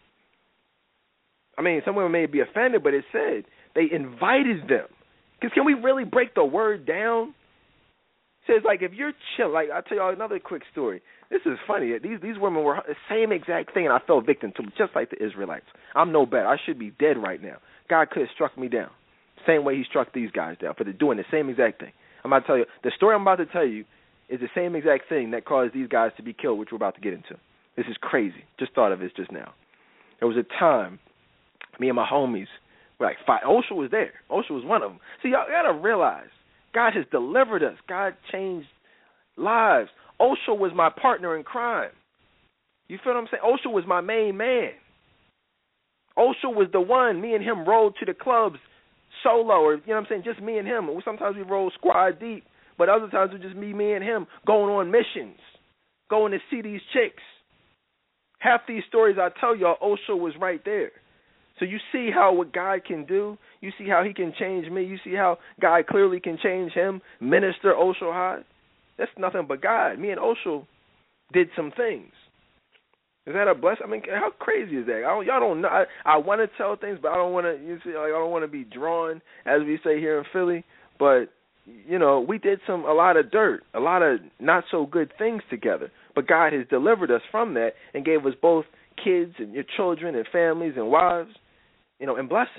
Some women may be offended, but it said they invited them. Because can we really break the word down? It says, if you're chill, I'll tell y'all another quick story. This is funny. These women were the same exact thing, and I fell victim to, just like the Israelites. I'm no better. I should be dead right now. God could have struck me down. Same way he struck these guys down for doing the same exact thing. I'm about to tell you, the story I'm about to tell you is the same exact thing that caused these guys to be killed, which we're about to get into. This is crazy. Just thought of this just now. There was a time, me and my homies were like five. Osha was there. Osha was one of them. See, y'all got to realize, God has delivered us. God changed lives. Osha was my partner in crime. You feel what I'm saying? Osha was my main man. Osha was the one. Me and him rolled to the clubs solo, or, just me and him. Sometimes we roll squad deep, but other times it was just me and him going on missions, going to see these chicks. Half these stories I tell y'all, Osha was right there. So you see what God can do. You see how he can change me. You see how God clearly can change him. Minister Osho High. That's nothing but God. Me and Osho did some things. Is that a blessing? How crazy is that? Y'all don't know. I want to tell things, but I don't want to. I don't want to be drawn, as we say here in Philly. But we did a lot of dirt, a lot of not so good things together. But God has delivered us from that and gave us both kids and your children and families and wives, and blessings.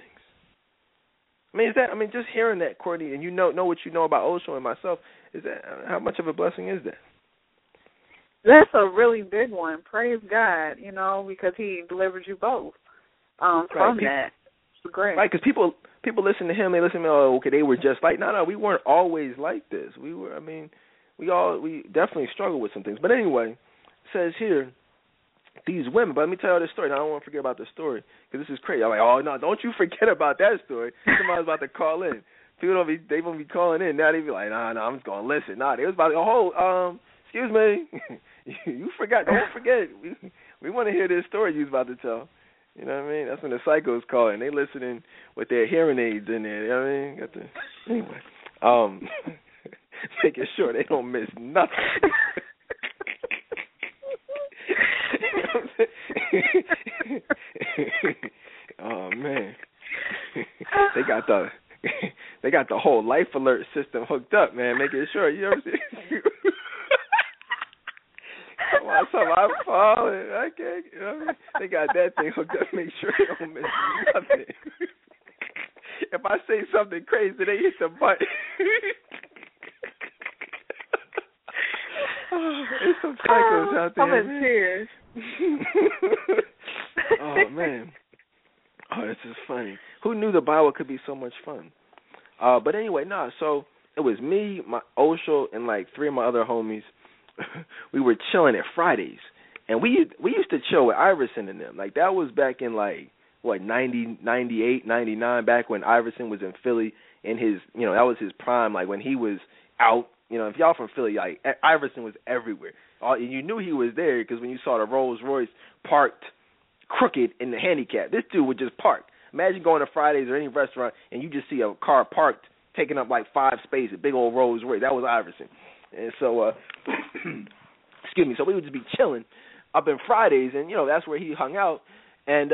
Just hearing that, Courtney, and know what you know about Osho and myself, is that how much of a blessing is that? That's a really big one. Praise God, because he delivered you both from that. It's great. Right, because people listen to him, they listen to me, okay, they were just like, no, we weren't always like this. We were, we definitely struggled with some things. But anyway, it says here, these women, but let me tell you this story. Now, I don't want to forget about this story because this is crazy. I'm like, oh, no, don't you forget about that story. Somebody's about to call in. People they won't be calling in. Now they be like, no, I'm just going to listen. Nah, they was about to, excuse me. You forgot. Don't forget. We want to hear this story you was about to tell. You know what I mean? That's when the psychos call in. They listening with their hearing aids in there. You know what I mean? Anyway, making sure they don't miss nothing. Oh man, they got the whole life alert system hooked up, man. Making sure you ever see. Something I fall, I can't. They got that thing hooked up. Make sure they don't miss nothing. If I say something crazy, they hit the button. There's some psychos out there. I'm in tears. Oh man. Oh, this is funny. Who knew the Bible could be so much fun? But anyway, so it was me, my Osho, and like three of my other homies. We were chilling at Fridays. And we used to chill with Iverson and them. Like, that was back in, like, 90, 98, 99, back when Iverson was in Philly in his, that was his prime, like, when he was out. If y'all from Philly, like, Iverson was everywhere. You knew he was there because when you saw the Rolls Royce parked crooked in the handicap, this dude would just park. Imagine going to Fridays or any restaurant and you just see a car parked, taking up, like, 5 spaces, big old Rolls Royce. That was Iverson. And so, excuse me, so we would just be chilling up in Fridays, and that's where he hung out, and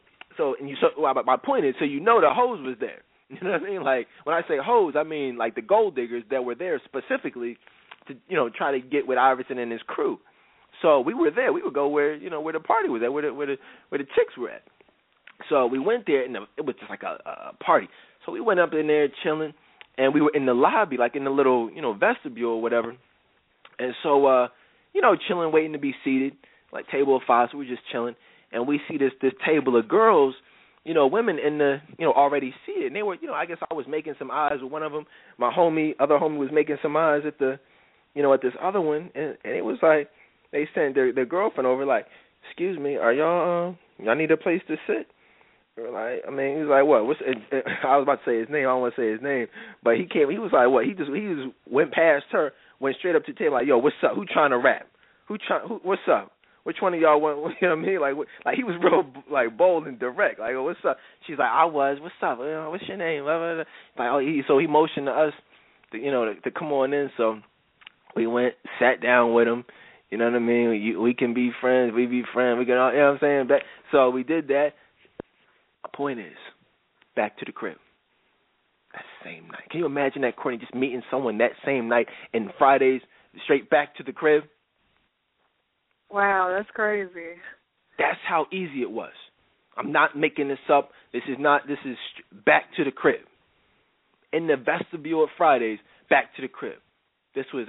my point is, so the hose was there. You know what I mean? Like, when I say hose, I mean like the gold diggers that were there specifically to try to get with Iverson and his crew. So we were there. We would go where where the party was at, where the chicks were at. So we went there, and it was just like a party. So we went up in there chilling, and we were in the lobby, like in the little vestibule or whatever, and so chilling, waiting to be seated. Like table of 5, so we're just chilling, and we see this table of girls, women in the, already seated. And they were, I guess I was making some eyes with one of them. My other homie was making some eyes at at this other one, and it was like they sent their girlfriend over, like, excuse me, are y'all need a place to sit? Or like, I mean, he was like, what? I was about to say his name. I don't want to say his name, but he came. He was like, what? He just went past her, went straight up to the table, like, yo, what's up? Who trying to rap? What's up? Which one of y'all want, you know what I mean? Like he was real, like, bold and direct. Like, oh, what's up? She's like, what's up? What's your name? Blah, blah, blah. Like, so he motioned to us, to come on in. So we went, sat down with him. You know what I mean? We can be friends. We be friends. We can all, you know what I'm saying? So we did that. The point is, back to the crib. That same night. Can you imagine that, Courtney, just meeting someone that same night and Fridays, straight back to the crib? Wow, that's crazy. That's how easy it was. I'm not making this up. This is back to the crib. In the vestibule of Fridays, back to the crib. This was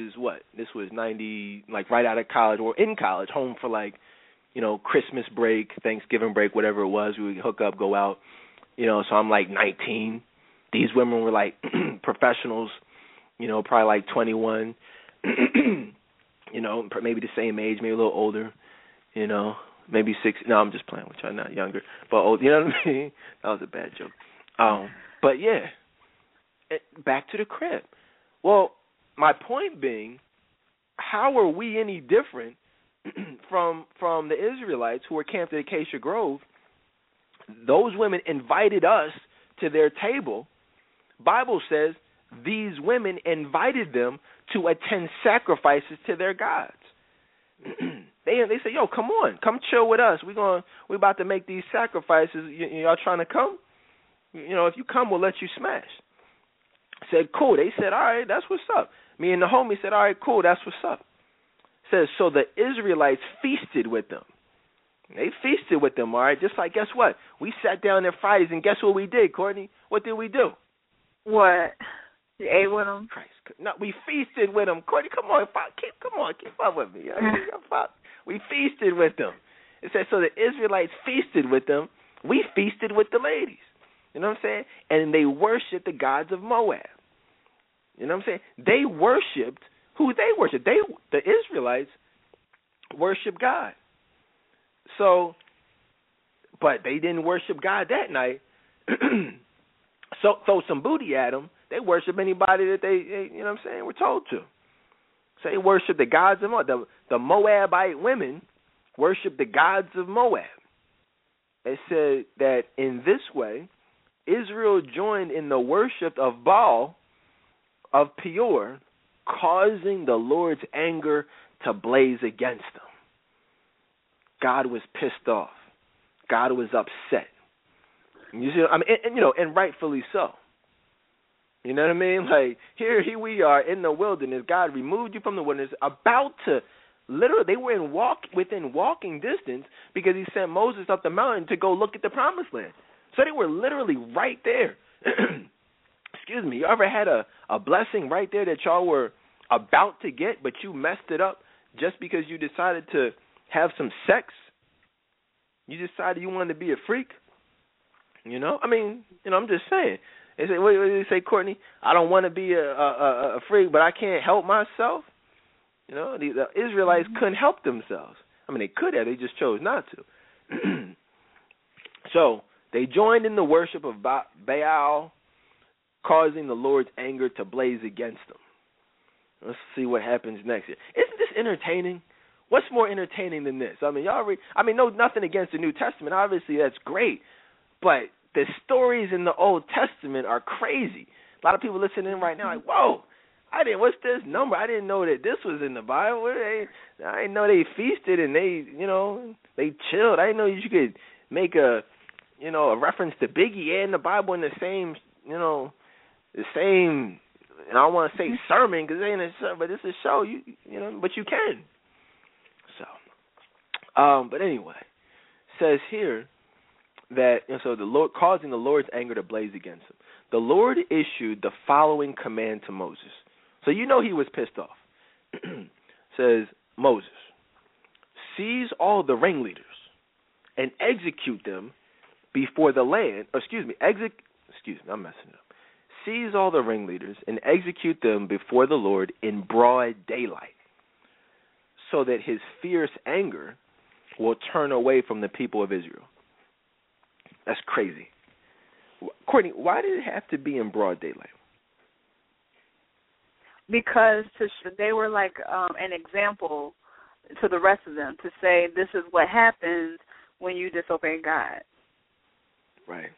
90, like right out of college or in college, home for like, Christmas break, Thanksgiving break, whatever it was. We would hook up, go out, so I'm like 19. These women were like professionals, probably like 21. Maybe the same age, maybe a little older, maybe 6. No, I'm just playing with y'all, not younger, but old. You know what I mean? That was a bad joke. But yeah, back to the crib. Well, my point being, how are we any different from the Israelites who were camped at Acacia Grove? Those women invited us to their table. Bible says these women invited them to attend sacrifices to their gods. They say, yo, come on, come chill with us. We're about to make these sacrifices. Y'all trying to come? If you come, we'll let you smash. Said, cool. They said, all right, that's what's up. Me and the homie said, all right, cool, that's what's up. Says, so the Israelites feasted with them. They feasted with them, all right? Just like, guess what? We sat down there Fridays, and guess what we did, Courtney? What did we do? What? You ate with them? Christ. No, we feasted with them. Courtney, come on, keep up with me. We feasted with them. It says, so the Israelites feasted with them. We feasted with the ladies. You know what I'm saying? And they worshiped the gods of Moab. You know what I'm saying? They worshipped who they worshiped. The Israelites worshiped God. So, but they didn't worship God that night. So throw some booty at them. They worship anybody that they, you know what I'm saying, were told to. So they worship the gods of Moab. The Moabite women worship the gods of Moab. They said that in this way, Israel joined in the worship of Baal of Peor, causing the Lord's anger to blaze against them. God was pissed off. God was upset. You see, I mean, and rightfully so. You know what I mean? Like, here we are in the wilderness. God removed you from the wilderness, about to, literally, they were within walking distance because he sent Moses up the mountain to go look at the promised land. So they were literally right there. Excuse me. You ever had a blessing right there that y'all were about to get, but you messed it up just because you decided to have some sex? You decided you wanted to be a freak. You know, I mean, I'm just saying. They say, what do they say, Courtney? I don't want to be a freak, but I can't help myself. You know, the Israelites couldn't help themselves. I mean, they could have, they just chose not to. So they joined in the worship of Baal, causing the Lord's anger to blaze against them. Let's see what happens next here. Isn't this entertaining? What's more entertaining than this? I mean, no, nothing against the New Testament. Obviously, that's great. But the stories in the Old Testament are crazy. A lot of people listening in right now like, whoa, what's this number? I didn't know that this was in the Bible. I didn't know they feasted and they chilled. I didn't know you could make a reference to Biggie and the Bible in the same, the same, and I don't want to say sermon because it ain't a sermon, but it's a show, but you can. So, but anyway, it says here that, so the Lord, causing the Lord's anger to blaze against him. The Lord issued the following command to Moses. So he was pissed off. Says, Moses, seize all the ringleaders and execute them before the land. I'm messing up. Seize all the ringleaders and execute them before the Lord in broad daylight, so that his fierce anger will turn away from the people of Israel. That's crazy. Courtney, why did it have to be in broad daylight? Because they were like an example to the rest of them, to say this is what happens when you disobey God. Right.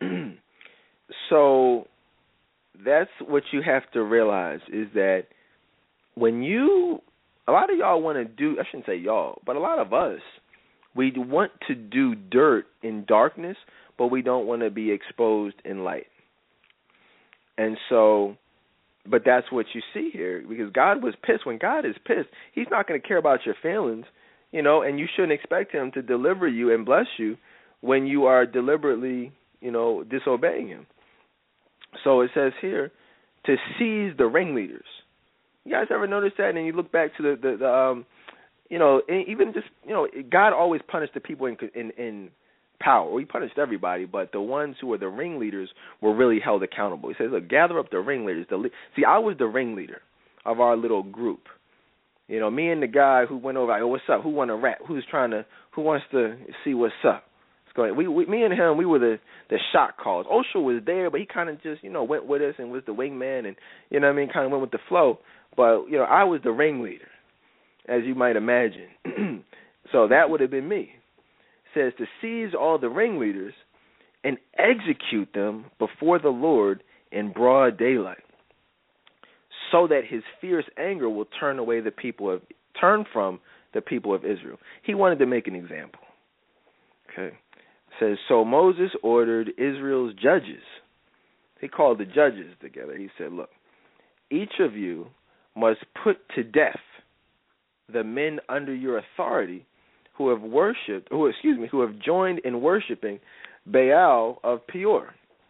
So that's what you have to realize, is that when a lot of y'all want to do, I shouldn't say y'all, but a lot of us, we want to do dirt in darkness, but we don't want to be exposed in light. And so, but that's what you see here, because God was pissed. When God is pissed, he's not going to care about your feelings, and you shouldn't expect him to deliver you and bless you when you are deliberately, disobeying him. So it says here to seize the ringleaders. You guys ever notice that? And you look back to the even just, God always punished the people in power. Well, he punished everybody, but the ones who were the ringleaders were really held accountable. He says, look, gather up the ringleaders. See, I was the ringleader of our little group. Me and the guy who went over, like, oh, what's up? Who want to rap? Who wants to see what's up? Let's go ahead. Me and him, we were the shot callers. Osho was there, but he kind of just, went with us and was the wingman and, kind of went with the flow. But, I was the ringleader, as you might imagine. So that would have been me. It says to seize all the ringleaders and execute them before the Lord in broad daylight, so that his fierce anger will turn from the people of Israel. He wanted to make an example. Okay. It says, so Moses ordered Israel's judges. He called the judges together. He said, look, each of you must put to death the men under your authority who have joined in worshiping Baal of Peor.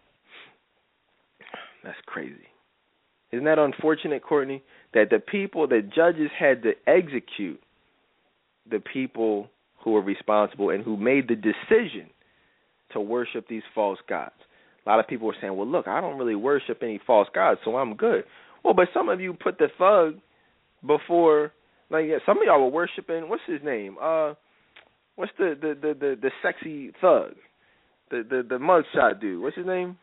That's crazy. Isn't that unfortunate, Courtney, that the judges had to execute the people who were responsible and who made the decision to worship these false gods? A lot of people were saying, well, look, I don't really worship any false gods, so I'm good. Well, but some of you put the thug before, like, some of y'all were worshiping, what's his name? What's the sexy thug? The mugshot dude. What's his name?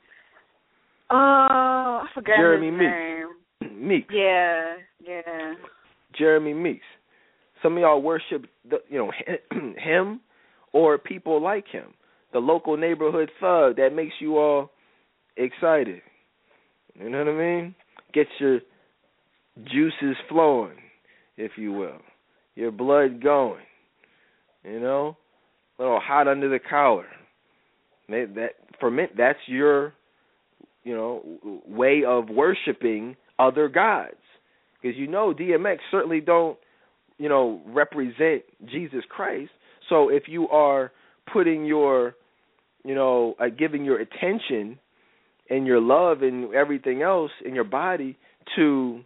I forgot Jeremy his name. Meeks. Yeah. Jeremy Meeks. Some of y'all worship him or people like him. The local neighborhood thug that makes you all excited. You know what I mean? Get your juices flowing, if you will. Your blood going. A little hot under the collar. That's your, way of worshiping other gods. Because DMX certainly don't, represent Jesus Christ. So if you are putting your, giving your attention and your love and everything else in your body to,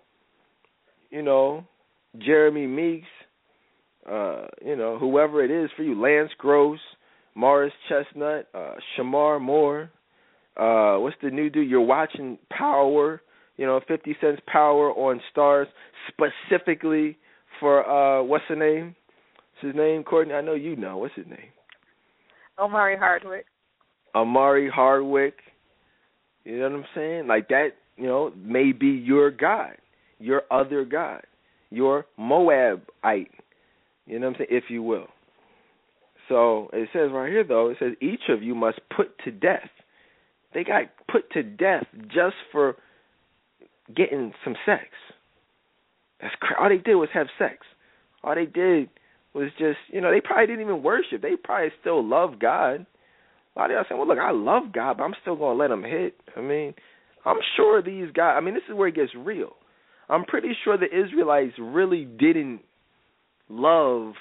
Jeremy Meeks, whoever it is for you, Lance Gross, Morris Chestnut, Shamar Moore. What's the new dude? You're watching Power. 50 Cent's Power on Stars specifically for what's the name? What's his name, Courtney? I know you know. What's his name? Omari Hardwick. Omari Hardwick. You know what I'm saying? Like that, may be your God, your other God, your Moabite. You know what I'm saying? If you will. So it says right here, though, it says each of you must put to death. They got put to death just for getting some sex. That's crazy. All they did was have sex. All they did was just, they probably didn't even worship. They probably still love God. A lot of y'all saying, well, look, I love God, but I'm still going to let him hit. I mean, I'm sure these guys, this is where it gets real. I'm pretty sure the Israelites really didn't love,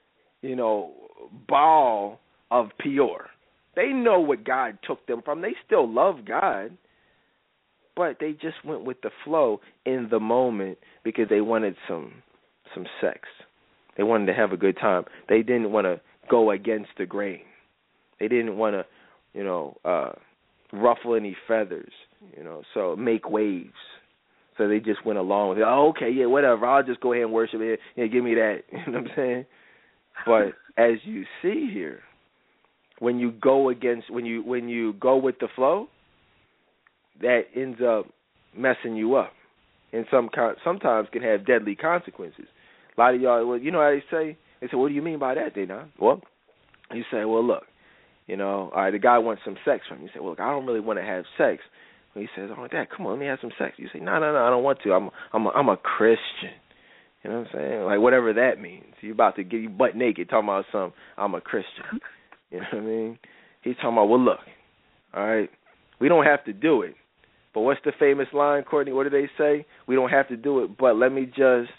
Baal of Peor. They know what God took them from. They still love God, but they just went with the flow in the moment because they wanted some sex. They wanted to have a good time. They didn't want to go against the grain. They didn't want to, ruffle any feathers, so make waves. So they just went along with it. Oh, okay, yeah, whatever. I'll just go ahead and worship it. Yeah, give me that. You know what I'm saying? But as you see here, when you go with the flow, that ends up messing you up, and sometimes can have deadly consequences. A lot of y'all, well, you know how they say? They say, what do you mean by that, Dedan? Well, you say, well, look, all right, the guy wants some sex from you. You say, well, look, I don't really want to have sex. Well, he says, oh, Dad, come on, let me have some sex. You say, no, I don't want to. I'm a Christian. You know what I'm saying? Like, whatever that means. You about to get you butt naked talking about something, I'm a Christian. You know what I mean? He's talking about, well, look, all right, we don't have to do it. But what's the famous line, Courtney? What do they say? We don't have to do it, but let me just...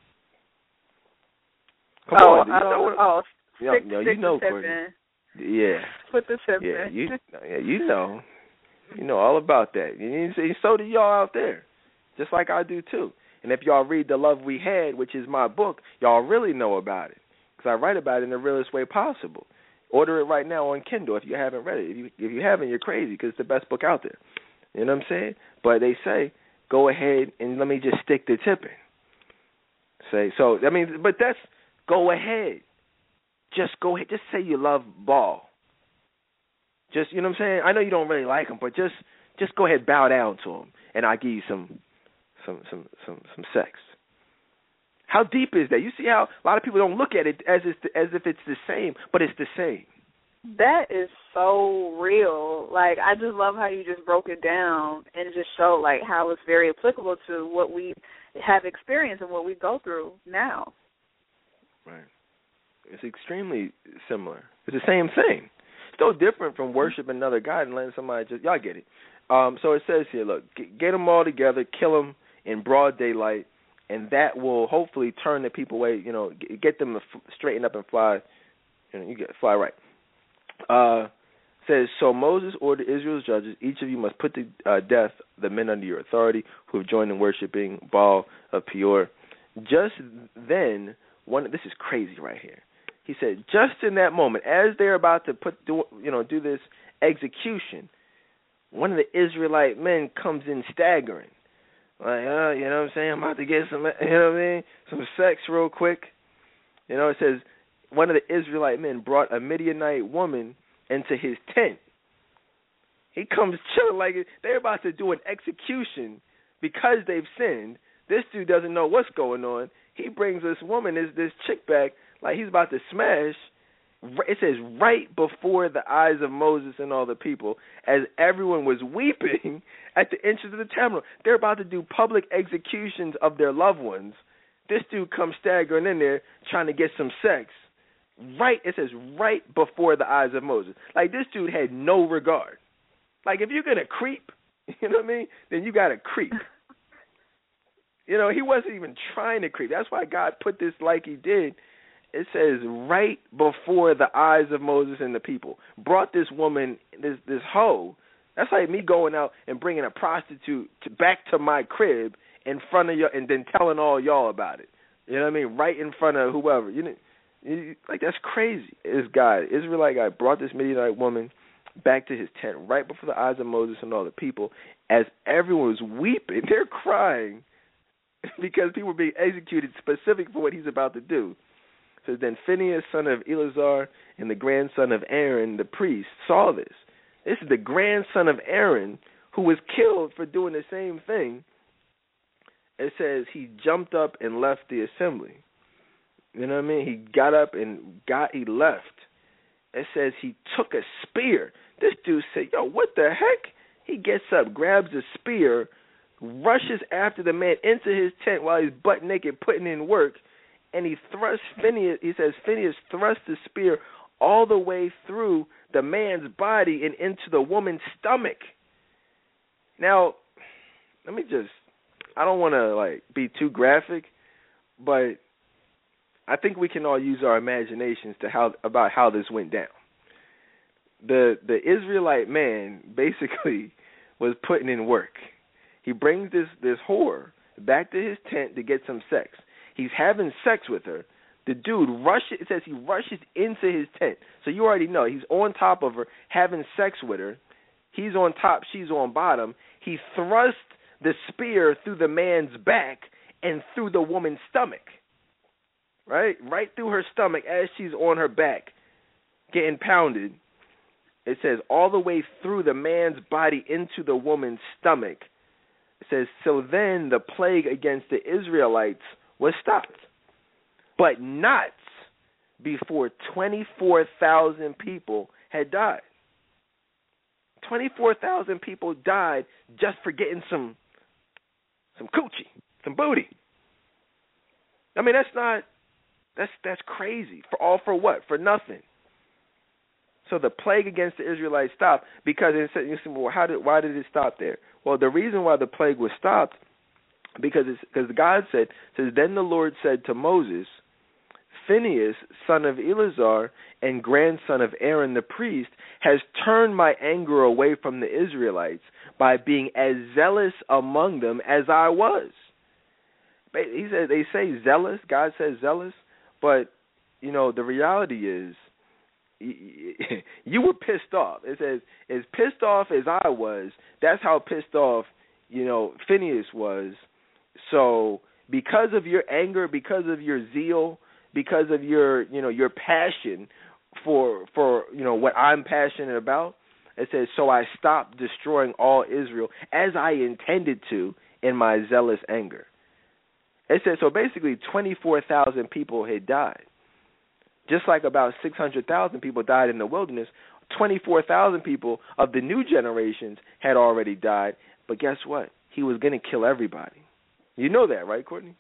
Come on. You know, Courtney. Yeah. Put the tip in. You know all about that. And so do y'all out there, just like I do too. And if y'all read The Love We Had, which is my book, y'all really know about it because I write about it in the realest way possible. Order it right now on Kindle if you haven't read it. If you haven't, you're crazy because it's the best book out there. You know what I'm saying? But they say, go ahead and let me just stick the tip in. But that's, go ahead. Just go ahead. Just say you love Baal. Just, you know what I'm saying? I know you don't really like him, but just go ahead, bow down to him, and I'll give you some sex. How deep is that? You see how a lot of people don't look at it as if it's the same, but it's the same. That is so real. Like, I just love how you just broke it down and just showed, like, how it's very applicable to what we have experienced and what we go through now. Right. It's extremely similar. It's the same thing. It's no different from worshiping another God and letting somebody just, y'all get it. So it says here, look, get them all together, kill them in broad daylight, and that will hopefully turn the people away, get them to straighten up and fly, fly right. Says, so Moses ordered Israel's judges, each of you must put to death the men under your authority who have joined in worshiping Baal of Peor. Just then, this is crazy right here. He said, just in that moment, as they're about to do this execution, one of the Israelite men comes in staggering. Like, you know what I'm saying? I'm about to get some, some sex real quick. It says, one of the Israelite men brought a Midianite woman into his tent. He comes chilling like they're about to do an execution because they've sinned. This dude doesn't know what's going on. He brings this woman, this chick back, like he's about to smash. It says right before the eyes of Moses and all the people, as everyone was weeping at the entrance of the tabernacle. They're about to do public executions of their loved ones. This dude comes staggering in there trying to get some sex. It says right before the eyes of Moses. Like, this dude had no regard. Like, if you're going to creep, you know what I mean, then you got to creep. He wasn't even trying to creep. That's why God put this like he did. It says right before the eyes of Moses and the people. Brought this woman, this hoe. That's like me going out and bringing a prostitute back to my crib in front of you and then telling all y'all about it. You know what I mean? Right in front of whoever. Like, that's crazy. This guy, Israelite guy, brought this Midianite woman back to his tent right before the eyes of Moses and all the people. As everyone was weeping, they're crying because people were being executed specific for what he's about to do. So then Phinehas, son of Eleazar, and the grandson of Aaron, the priest, saw this. This is the grandson of Aaron who was killed for doing the same thing. It says he jumped up and left the assembly. You know what I mean? He got up and he left. It says he took a spear. This dude said, yo, what the heck? He gets up, grabs a spear, rushes after the man into his tent while he's butt naked putting in work, and he thrusts Phinehas. He says Phinehas thrust the spear all the way through the man's body and into the woman's stomach. Now, let me just, I don't want to be too graphic, but I think we can all use our imaginations about how this went down. The Israelite man basically was putting in work. He brings this whore back to his tent to get some sex. He's having sex with her. The dude it says he rushes into his tent. So you already know he's on top of her, having sex with her. He's on top, she's on bottom. He thrust the spear through the man's back and through the woman's stomach. Right through her stomach as she's on her back, getting pounded. It says all the way through the man's body into the woman's stomach. It says, so then the plague against the Israelites was stopped, but not before 24,000 people had died. 24,000 people died just for getting some coochie, some booty. I mean, that's crazy. For what? For nothing. So the plague against the Israelites stopped because it said, you say, well, why did it stop there? Well, the reason why the plague was stopped because God says, then the Lord said to Moses, Phinehas, son of Eleazar and grandson of Aaron the priest, has turned my anger away from the Israelites by being as zealous among them as I was. He said, they say zealous. God says zealous, but the reality is, you were pissed off. It says, as pissed off as I was, that's how pissed off, Phinehas was. So because of your anger, because of your zeal, because of your passion for what I'm passionate about, it says, so I stopped destroying all Israel as I intended to in my zealous anger. It says, so basically 24,000 people had died. Just like about 600,000 people died in the wilderness, 24,000 people of the new generations had already died. But guess what? He was going to kill everybody. You know that, right, Courtney?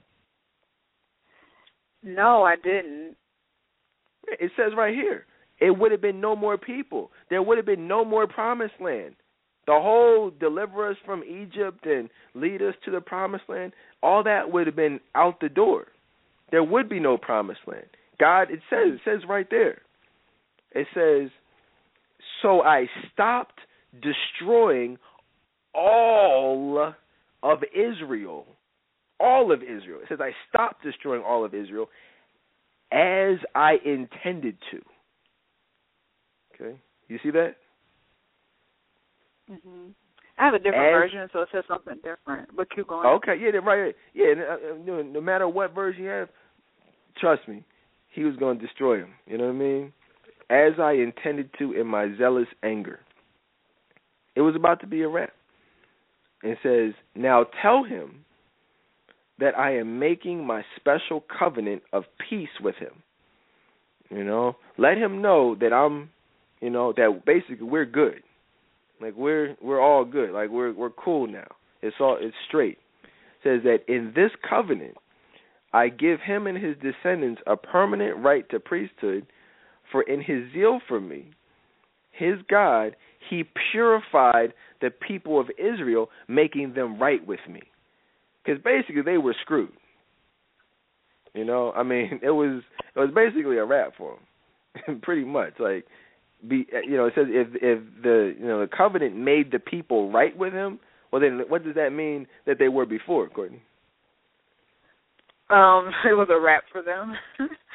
No, I didn't. It says right here, it would have been no more people. There would have been no more promised land. The whole deliver us from Egypt and lead us to the promised land, all that would have been out the door. There would be no promised land. God, it says right there, it says, so I stopped destroying all of Israel. All of Israel. It says I stopped destroying all of Israel as I intended to. Okay? You see that? Mm-hmm. I have a different version, so it says something different. But keep going. Okay, yeah, right. Yeah, no matter what version you have, trust me, he was going to destroy him. You know what I mean? As I intended to in my zealous anger. It was about to be a wrap. It says, now tell him that I am making my special covenant of peace with him. Let him know that I'm, that basically we're good. Like we're all good. Like we're cool now. It's straight. It says that in this covenant, I give him and his descendants a permanent right to priesthood, for in his zeal for me, his God, he purified the people of Israel, making them right with me. Because basically they were screwed. It was basically a wrap for them, pretty much. It says if the covenant made the people right with him, well then what does that mean that they were before, Courtney? It was a wrap for them.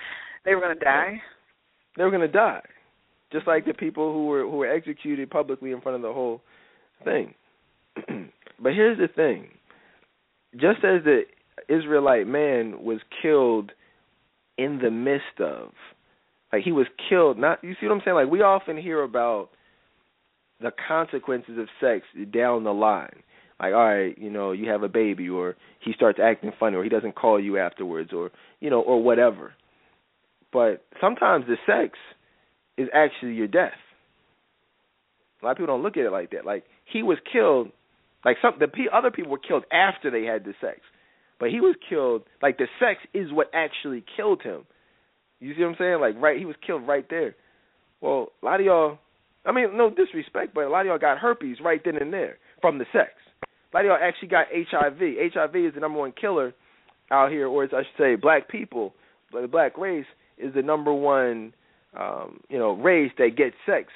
They were going to die? They were going to die, just like the people who were executed publicly in front of the whole thing. But here's the thing. Just as the Israelite man was killed in the midst of, like he was killed, not, you see what I'm saying? Like we often hear about the consequences of sex down the line. Like, all right, you know, you have a baby, or he starts acting funny, or he doesn't call you afterwards, or, you know, or whatever. But sometimes the sex is actually your death. A lot of people don't look at it like that. Like, he was killed, like other people were killed after they had the sex. But he was killed, like the sex is what actually killed him. You see what I'm saying? Like, right, he was killed right there. Well, a lot of y'all, I mean, no disrespect, but a lot of y'all got herpes right then and there from the sex. A lot of y'all actually got HIV. HIV is the number one killer out here, or I should say black people, the black race is the number one, race that gets sex.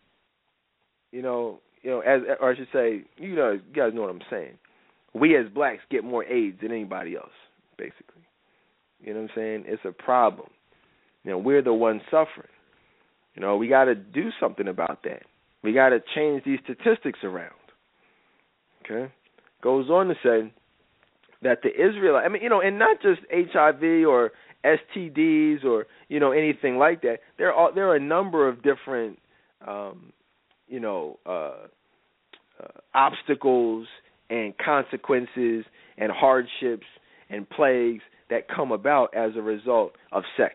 Or I should say, you guys know what I'm saying. We as blacks get more AIDS than anybody else, basically. You know what I'm saying? It's a problem. We're the ones suffering. We got to do something about that. We got to change these statistics around. Okay? Goes on to say that the Israelites, and not just HIV or STDs or, anything like that. There are a number of different, obstacles and consequences and hardships and plagues that come about as a result of sex.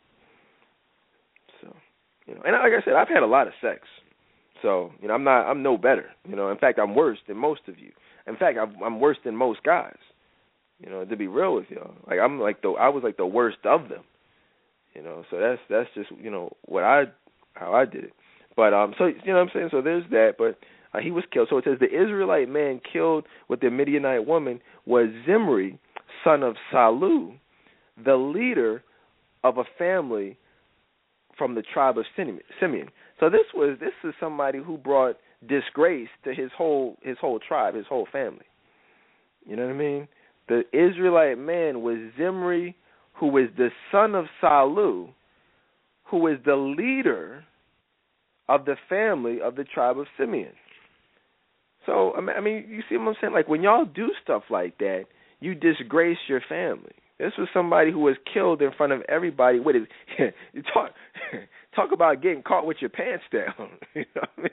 So, and like I said, I've had a lot of sex. So, I'm no better. In fact, I'm worse than most of you. In fact, I'm worse than most guys. To be real with y'all, like I was like the worst of them. So that's just how I did it. But so what I'm saying. So there's that. But he was killed. So it says the Israelite man killed with the Midianite woman was Zimri, son of Salu, the leader of a family from the tribe of Simeon. So this is somebody who brought disgrace to his whole tribe, his whole family. You know what I mean? The Israelite man was Zimri, who is the son of Salu, who is the leader of the family of the tribe of Simeon. So, you see what I'm saying? Like, when y'all do stuff like that, you disgrace your family. This was somebody who was killed in front of everybody. What is you talk about getting caught with your pants down? You know what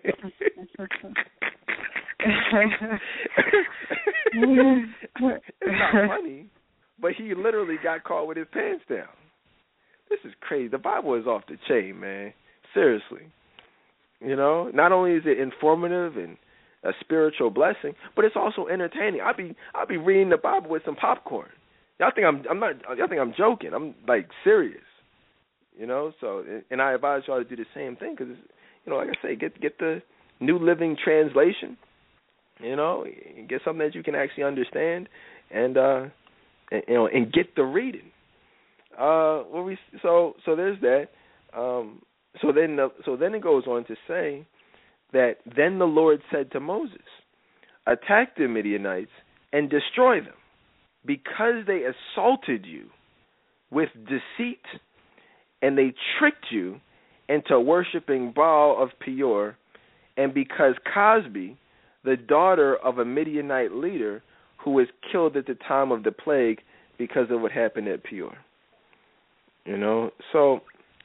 I mean? It's not funny, but he literally got caught with his pants down. This is crazy. The Bible is off the chain, man. Seriously. Not only is it informative and a spiritual blessing, but it's also entertaining. I'll be reading the Bible with some popcorn. Y'all think I'm joking. I'm like serious. So, and I advise y'all to do the same thing because, like I say, get the New Living Translation. Get something that you can actually understand, and get the reading. So there's that. So then it goes on to say that then the Lord said to Moses, attack the Midianites and destroy them, because they assaulted you with deceit, and they tricked you into worshiping Baal of Peor, and because Cosbi, the daughter of a Midianite leader who was killed at the time of the plague because of what happened at Peor. So,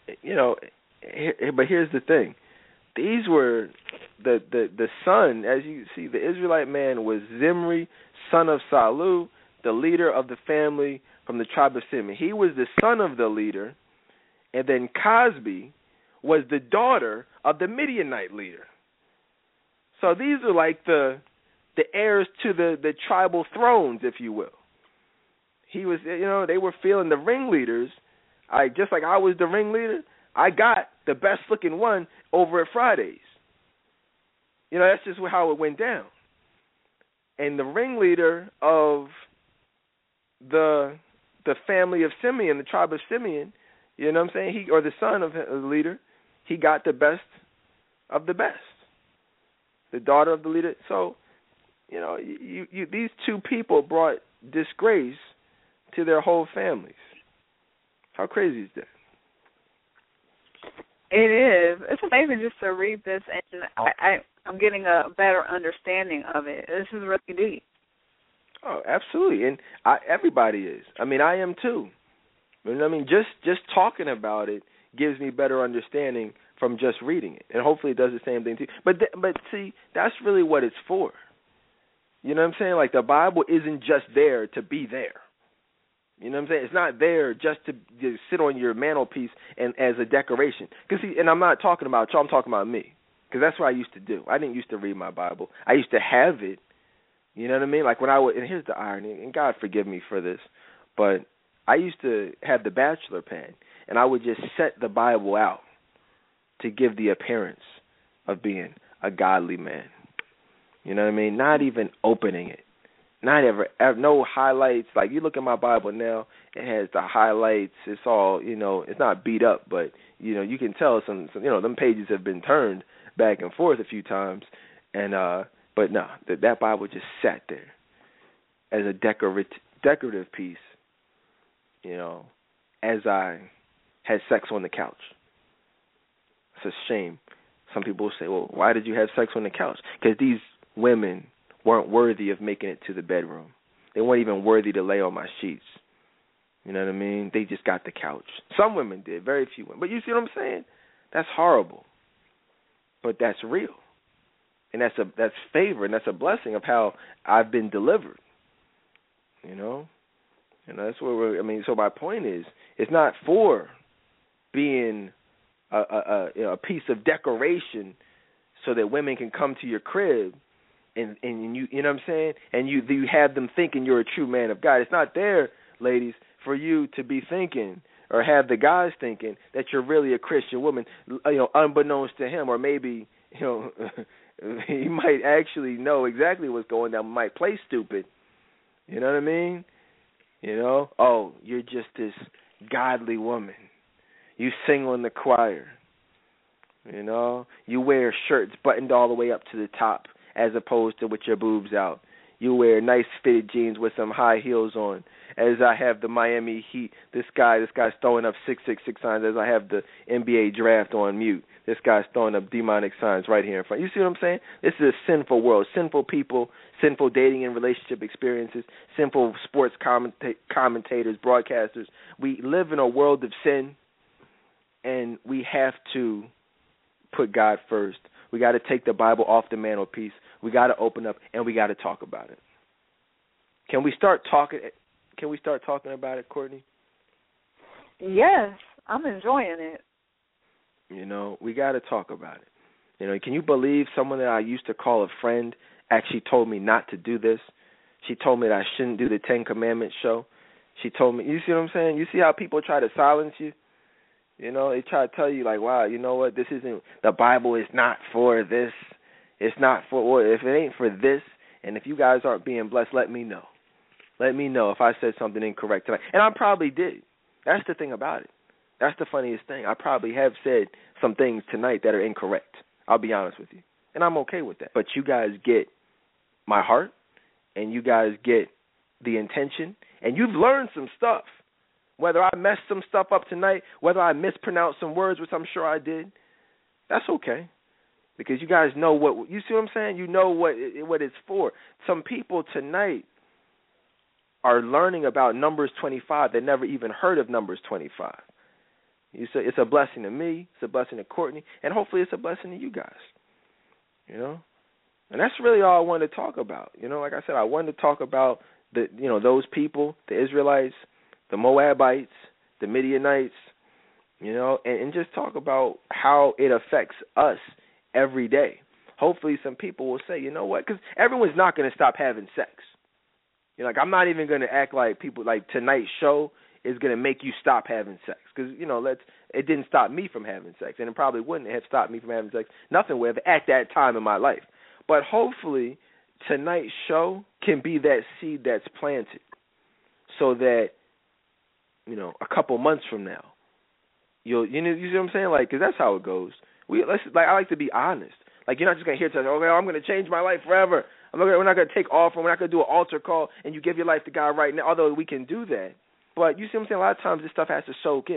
but here's the thing. These were the son, as you see, the Israelite man was Zimri, son of Salu, the leader of the family from the tribe of Simeon. He was the son of the leader, and then Cosbi was the daughter of the Midianite leader. So these are like the heirs to the tribal thrones, if you will. He was, they were feeling the ringleaders. Just like I was the ringleader, I got the best looking one over at Fridays. That's just how it went down. And the ringleader of the family of Simeon, the tribe of Simeon, you know what I'm saying? Or the son of the leader, he got the best of the best. The daughter of the leader. So, these two people brought disgrace to their whole families. How crazy is that? It is. It's amazing just to read this, and I'm getting a better understanding of it. This is really deep. Oh, absolutely, and everybody is. I mean, I am too. You know what I mean? Just talking about it gives me better understanding from just reading it, and hopefully it does the same thing too. But see, that's really what it's for. You know what I'm saying? Like, the Bible isn't just there to be there. You know what I'm saying? It's not there just to sit on your mantelpiece and as a decoration. Cause see, and I'm not talking about you, I'm talking about me. Because that's what I used to do. I didn't used to read my Bible. I used to have it. You know what I mean? Like, when I would, and here's the irony, and God forgive me for this, but I used to have the bachelor pen, and I would just set the Bible out to give the appearance of being a godly man. You know what I mean? Not even opening it. Not ever, no highlights. Like, you look at my Bible now, it has the highlights. It's all, you know, it's not beat up, but, you know, you can tell some you know, them pages have been turned back and forth a few times. And, but no, that Bible just sat there as a decorative piece, you know, as I had sex on the couch. It's a shame. Some people say, well, why did you have sex on the couch? Because these women weren't worthy of making it to the bedroom. They weren't even worthy to lay on my sheets. You know what I mean? They just got the couch. Some women did, very few women. But you see what I'm saying? That's horrible. But that's real. And that's favor, and that's a blessing of how I've been delivered. You know? And that's what so my point is, it's not for being a piece of decoration so that women can come to your crib and you know what I'm saying? And you have them thinking you're a true man of God. It's not there, ladies, for you to be thinking or have the guys thinking that you're really a Christian woman, you know, unbeknownst to him, or maybe, you know, he might actually know exactly what's going on, might play stupid. You know what I mean? You know, oh, you're just this godly woman. You sing in the choir. You know, you wear shirts buttoned all the way up to the top, as opposed to with your boobs out. You wear nice fitted jeans with some high heels on. As I have the Miami Heat, this guy's throwing up 666 signs. As I have the NBA draft on mute, this guy's throwing up demonic signs right here in front. You see what I'm saying? This is a sinful world, sinful people, sinful dating and relationship experiences, sinful sports commentators, broadcasters. We live in a world of sin, and we have to put God first. We got to take the Bible off the mantelpiece. We got to open up, and we got to talk about it. Can we start talking about it, Courtney? Yes, I'm enjoying it. You know, we got to talk about it. You know, can you believe someone that I used to call a friend actually told me not to do this? She told me that I shouldn't do the Ten Commandments show. She told me, you see what I'm saying? You see how people try to silence you? You know, they try to tell you, like, wow, you know what, this isn't, the Bible is not for this. It's not for, well, if it ain't for this, and if you guys aren't being blessed, let me know. Let me know if I said something incorrect tonight. And I probably did. That's the thing about it. That's the funniest thing. I probably have said some things tonight that are incorrect. I'll be honest with you. And I'm okay with that. But you guys get my heart, and you guys get the intention, and you've learned some stuff. Whether I messed some stuff up tonight, whether I mispronounced some words, which I'm sure I did, that's okay. Because you guys know what, you see what I'm saying? You know what it's for. Some people tonight are learning about Numbers 25 that never even heard of Numbers 25. You say it's a blessing to me, it's a blessing to Courtney, and hopefully it's a blessing to you guys. You know? And that's really all I wanted to talk about. You know, like I said, I wanted to talk about those people, the Israelites, the Moabites, the Midianites, you know, and just talk about how it affects us every day. Hopefully some people will say, you know what, because everyone's not going to stop having sex. You know, like, I'm not even going to act like people, like tonight's show is going to make you stop having sex. Because, you know, it didn't stop me from having sex, and it probably wouldn't have stopped me from having sex. Nothing would have at that time in my life. But hopefully tonight's show can be that seed that's planted so that, you know, a couple months from now, you see what I'm saying? Like, because that's how it goes. I like to be honest. Like, you're not just going to hear, okay, I'm going to change my life forever. We're not going to take offering. We're not going to do an altar call and you give your life to God right now, although we can do that. But you see what I'm saying? A lot of times this stuff has to soak in.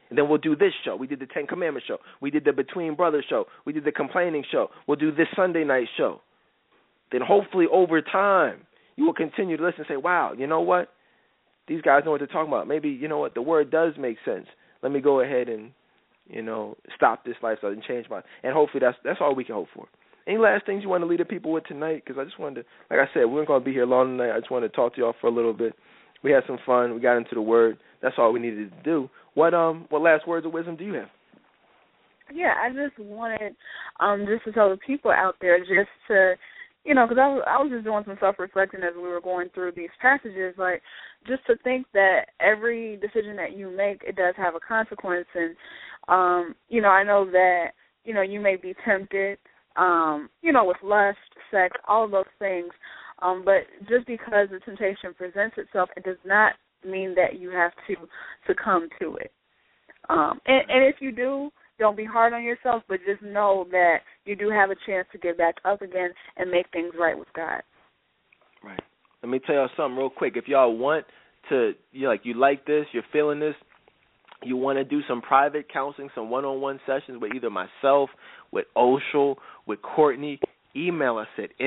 And then we'll do this show. We did the Ten Commandments show. We did the Between Brothers show. We did the Complaining show. We'll do this Sunday night show. Then hopefully over time, you will continue to listen and say, wow, you know what? These guys know what they're talking about. Maybe, you know what, the word does make sense. Let me go ahead and, you know, stop this lifestyle and change my, and hopefully that's all we can hope for. Any last things you want to leave the people with tonight? Because I just wanted to, like I said, we weren't going to be here long tonight. I just wanted to talk to y'all for a little bit. We had some fun. We got into the word. That's all we needed to do. What last words of wisdom do you have? Yeah, I just wanted just to tell the people out there just to, you know, because I was just doing some self-reflecting as we were going through these passages, like just to think that every decision that you make, it does have a consequence. And, you know, I know that, you know, you may be tempted, you know, with lust, sex, all of those things. But just because the temptation presents itself, it does not mean that you have to succumb to it. And if you do, don't be hard on yourself, but just know that you do have a chance to get back up again and make things right with God. Right. Let me tell y'all something real quick. If y'all want to, you like this, you're feeling this, you want to do some private counseling, some one-on-one sessions with either myself, with Oshel, with Courtney, email us at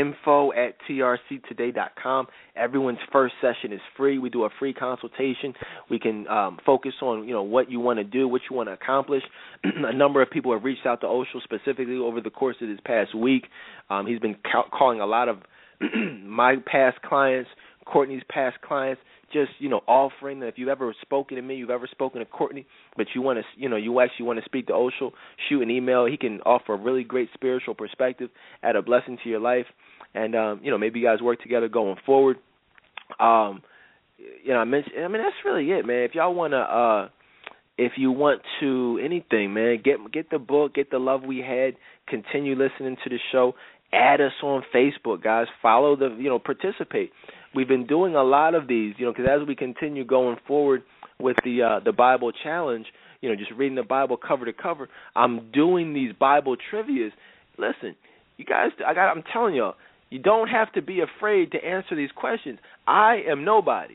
info@trctoday.com. Everyone's first session is free. We do a free consultation. We can focus on, you know, what you want to do, what you want to accomplish. A number of people have reached out to Oshel specifically over the course of this past week. He's been calling a lot of my past clients, Courtney's past clients, just, you know, offering that if you've ever spoken to me, you've ever spoken to Courtney, but you want to, you know, you actually want to speak to Oshel, shoot an email. He can offer a really great spiritual perspective, add a blessing to your life, and, you know, maybe you guys work together going forward. You know, that's really it, man. If y'all want to, if you want to anything, man, get the book, get the Love We Had, continue listening to the show. Add us on Facebook, guys. Follow the, you know, participate. We've been doing a lot of these, you know, because as we continue going forward with the Bible Challenge, you know, just reading the Bible cover to cover, I'm doing these Bible trivias. Listen, you guys, I'm telling y'all, you don't have to be afraid to answer these questions. I am nobody.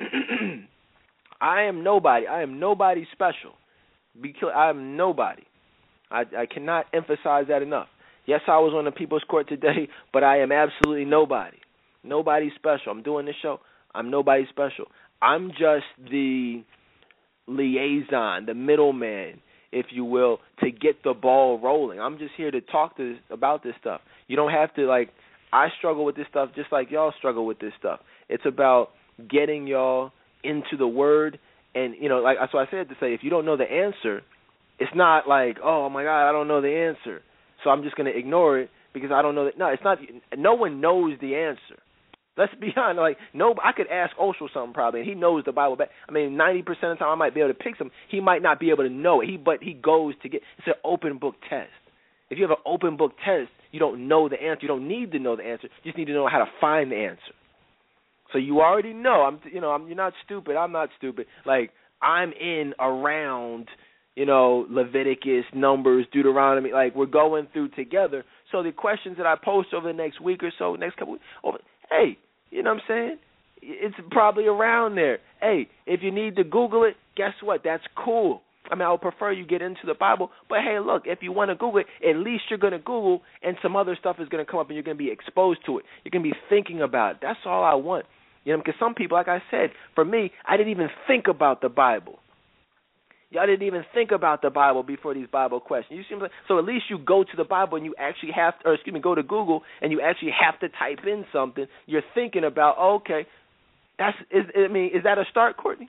I am nobody. I am nobody special. I'm nobody. I cannot emphasize that enough. Yes, I was on the People's Court today, but I am absolutely nobody. Nobody special. I'm doing this show. I'm nobody special. I'm just the liaison, the middleman, if you will, to get the ball rolling. I'm just here to talk about this stuff. You don't have to, like, I struggle with this stuff just like y'all struggle with this stuff. It's about getting y'all into the Word, and, you know, like, that's what I said to say, if you don't know the answer, it's not like, oh, my God, I don't know the answer, so I'm just going to ignore it because I don't know that. No, it's not. No one knows the answer. Let's be honest. Like, no, I could ask Oshel something probably, and he knows the Bible. I mean, 90% of the time I might be able to pick some. He might not be able to know it. But he goes to get. It's an open book test. If you have an open book test, you don't know the answer. You don't need to know the answer. You just need to know how to find the answer. So you already know. You're not stupid. I'm not stupid. Like, I'm in around, you know, Leviticus, Numbers, Deuteronomy. Like, we're going through together. So the questions that I post over the next week or so, next couple weeks, hey, you know what I'm saying? It's probably around there. Hey, if you need to Google it, guess what? That's cool. I mean, I would prefer you get into the Bible. But, hey, look, if you want to Google it, at least you're going to Google and some other stuff is going to come up and you're going to be exposed to it. You're going to be thinking about it. That's all I want. You know, because some people, like I said, for me, I didn't even think about the Bible. Y'all didn't even think about the Bible before these Bible questions. You see what I'm saying? So at least you go to the Bible and you actually have to, go to Google and you actually have to type in something. You're thinking about, okay, is that a start, Courtney?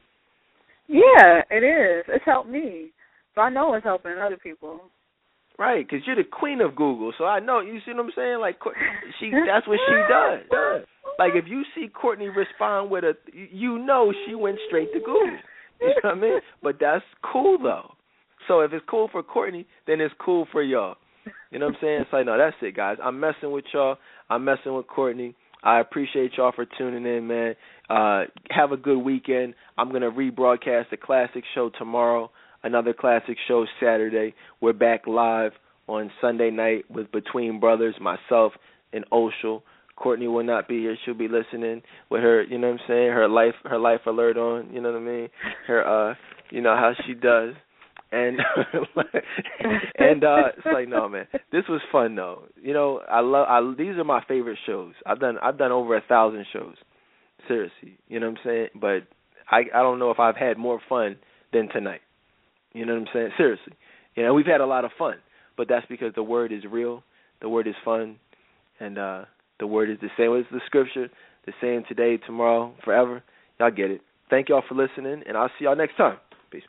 Yeah, it is. It's helped me. So I know it's helping other people. Right, because you're the queen of Google. So I know, you see what I'm saying? Like, that's what she does. Like, if you see Courtney respond with you know she went straight to Google. You know what I mean? But that's cool, though. So if it's cool for Courtney, then it's cool for y'all. You know what I'm saying? It's like, no, that's it, guys. I'm messing with y'all. I'm messing with Courtney. I appreciate y'all for tuning in, man. Have a good weekend. I'm going to rebroadcast the classic show tomorrow, another classic show Saturday. We're back live on Sunday night with Between Brothers, myself, and Oshel. Courtney will not be here. She'll be listening with her, you know what I'm saying, her life alert on, you know what I mean, her You know how she does. And it's like, no, man, this was fun though. You know, these are my favorite shows. I've done over 1,000 shows, seriously. You know what I'm saying? But I don't know if I've had more fun than tonight. You know what I'm saying? Seriously. You know, we've had a lot of fun, but that's because the word is real, the word is fun, and the word is the same as the scripture, the same today, tomorrow, forever. Y'all get it. Thank y'all for listening, and I'll see y'all next time. Peace.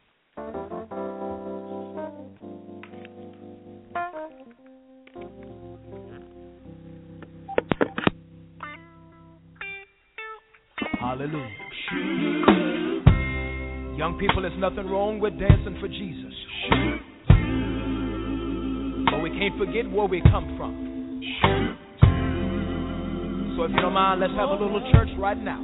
Hallelujah. Young people, there's nothing wrong with dancing for Jesus. But we can't forget where we come from. So if you don't mind, let's have a little church right now.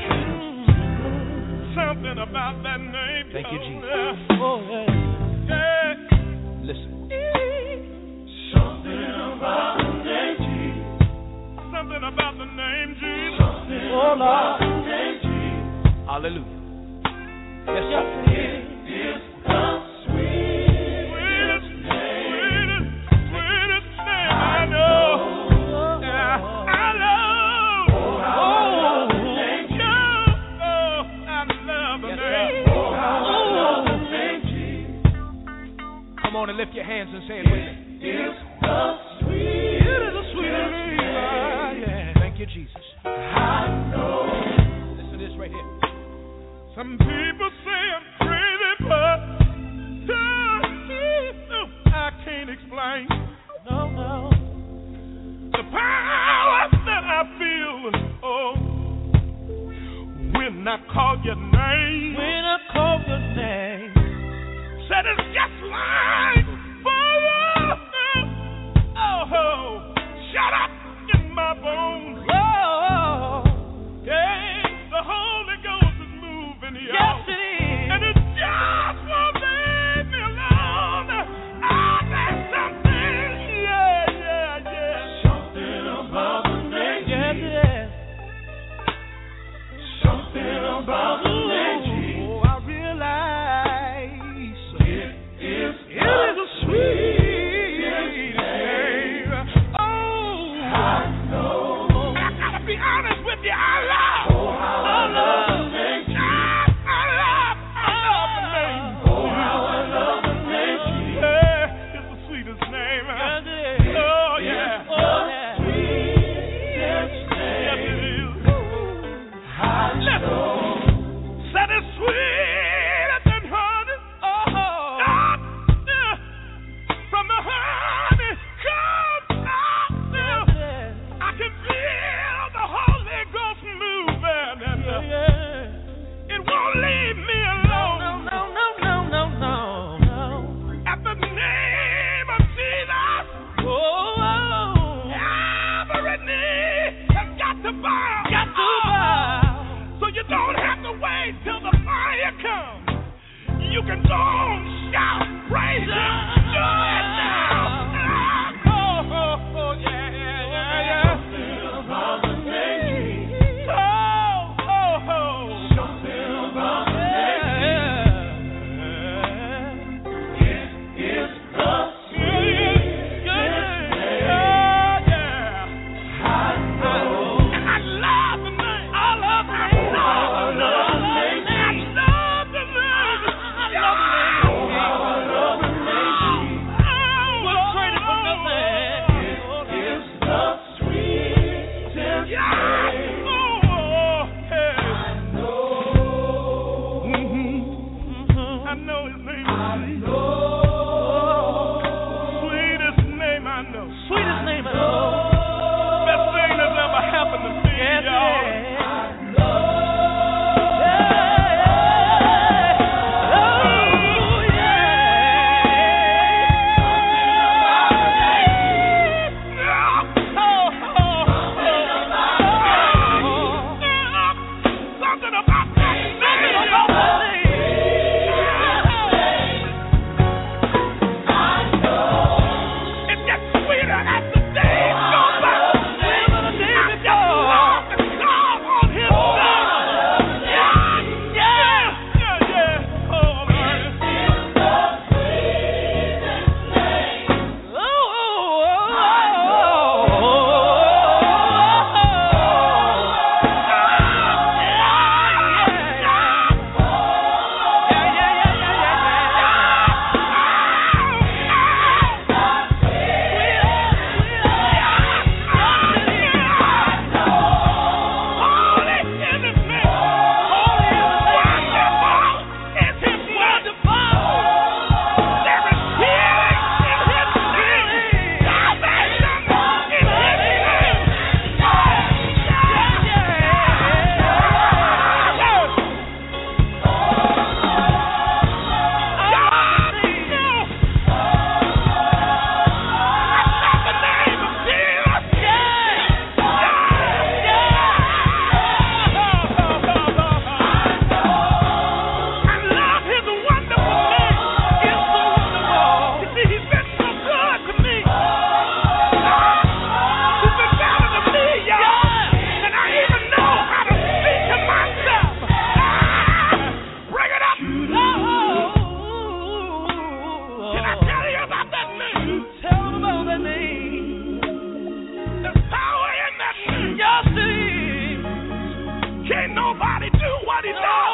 Something about that name. Thank you, Jesus. Oh, yeah. Listen. Something about the name Jesus. Something about the name Jesus. Oh, Lord. Hallelujah. Yes, sir. It is the sweetest name I know. Yeah, I love. I love the name. Come on and lift your hands and say it with me. It's the sweetest. It is the sweetest name. Yeah. Thank you, Jesus. I know. Listen to this right here. Some people say I'm crazy, but I can't explain. No. The power that I feel, when I call your name. Said it's just like fire. Shut up in my bones. Yeah, the Holy Ghost is moving here. Yes, it is. And it just won't leave me alone. There's something, yeah. Something about the name. Yes, it is. Something about the name. Oh, I realize It is a sweet name. I know. I gotta be honest with you. I love the name. I love the name. Oh, how I love the name. Yeah, it's the sweetest name. Oh, yeah. Sweetest name. Yes, it is. I know. Said it's sweeter than honey. From the honey comes out. I can feel the Holy Ghost moving, and it won't leave me alone. At the name of Jesus, every knee has got to bow. So you don't have to wait till the fire comes. You can go on, shout, praise Him, do it now. Yeah. Something about the name Jesus. Something about the name Jesus. It is the sweetest name. I know. And I love the name. I love the name. I love the name. I love the name. Oh, how I love the name. nobody do what he does.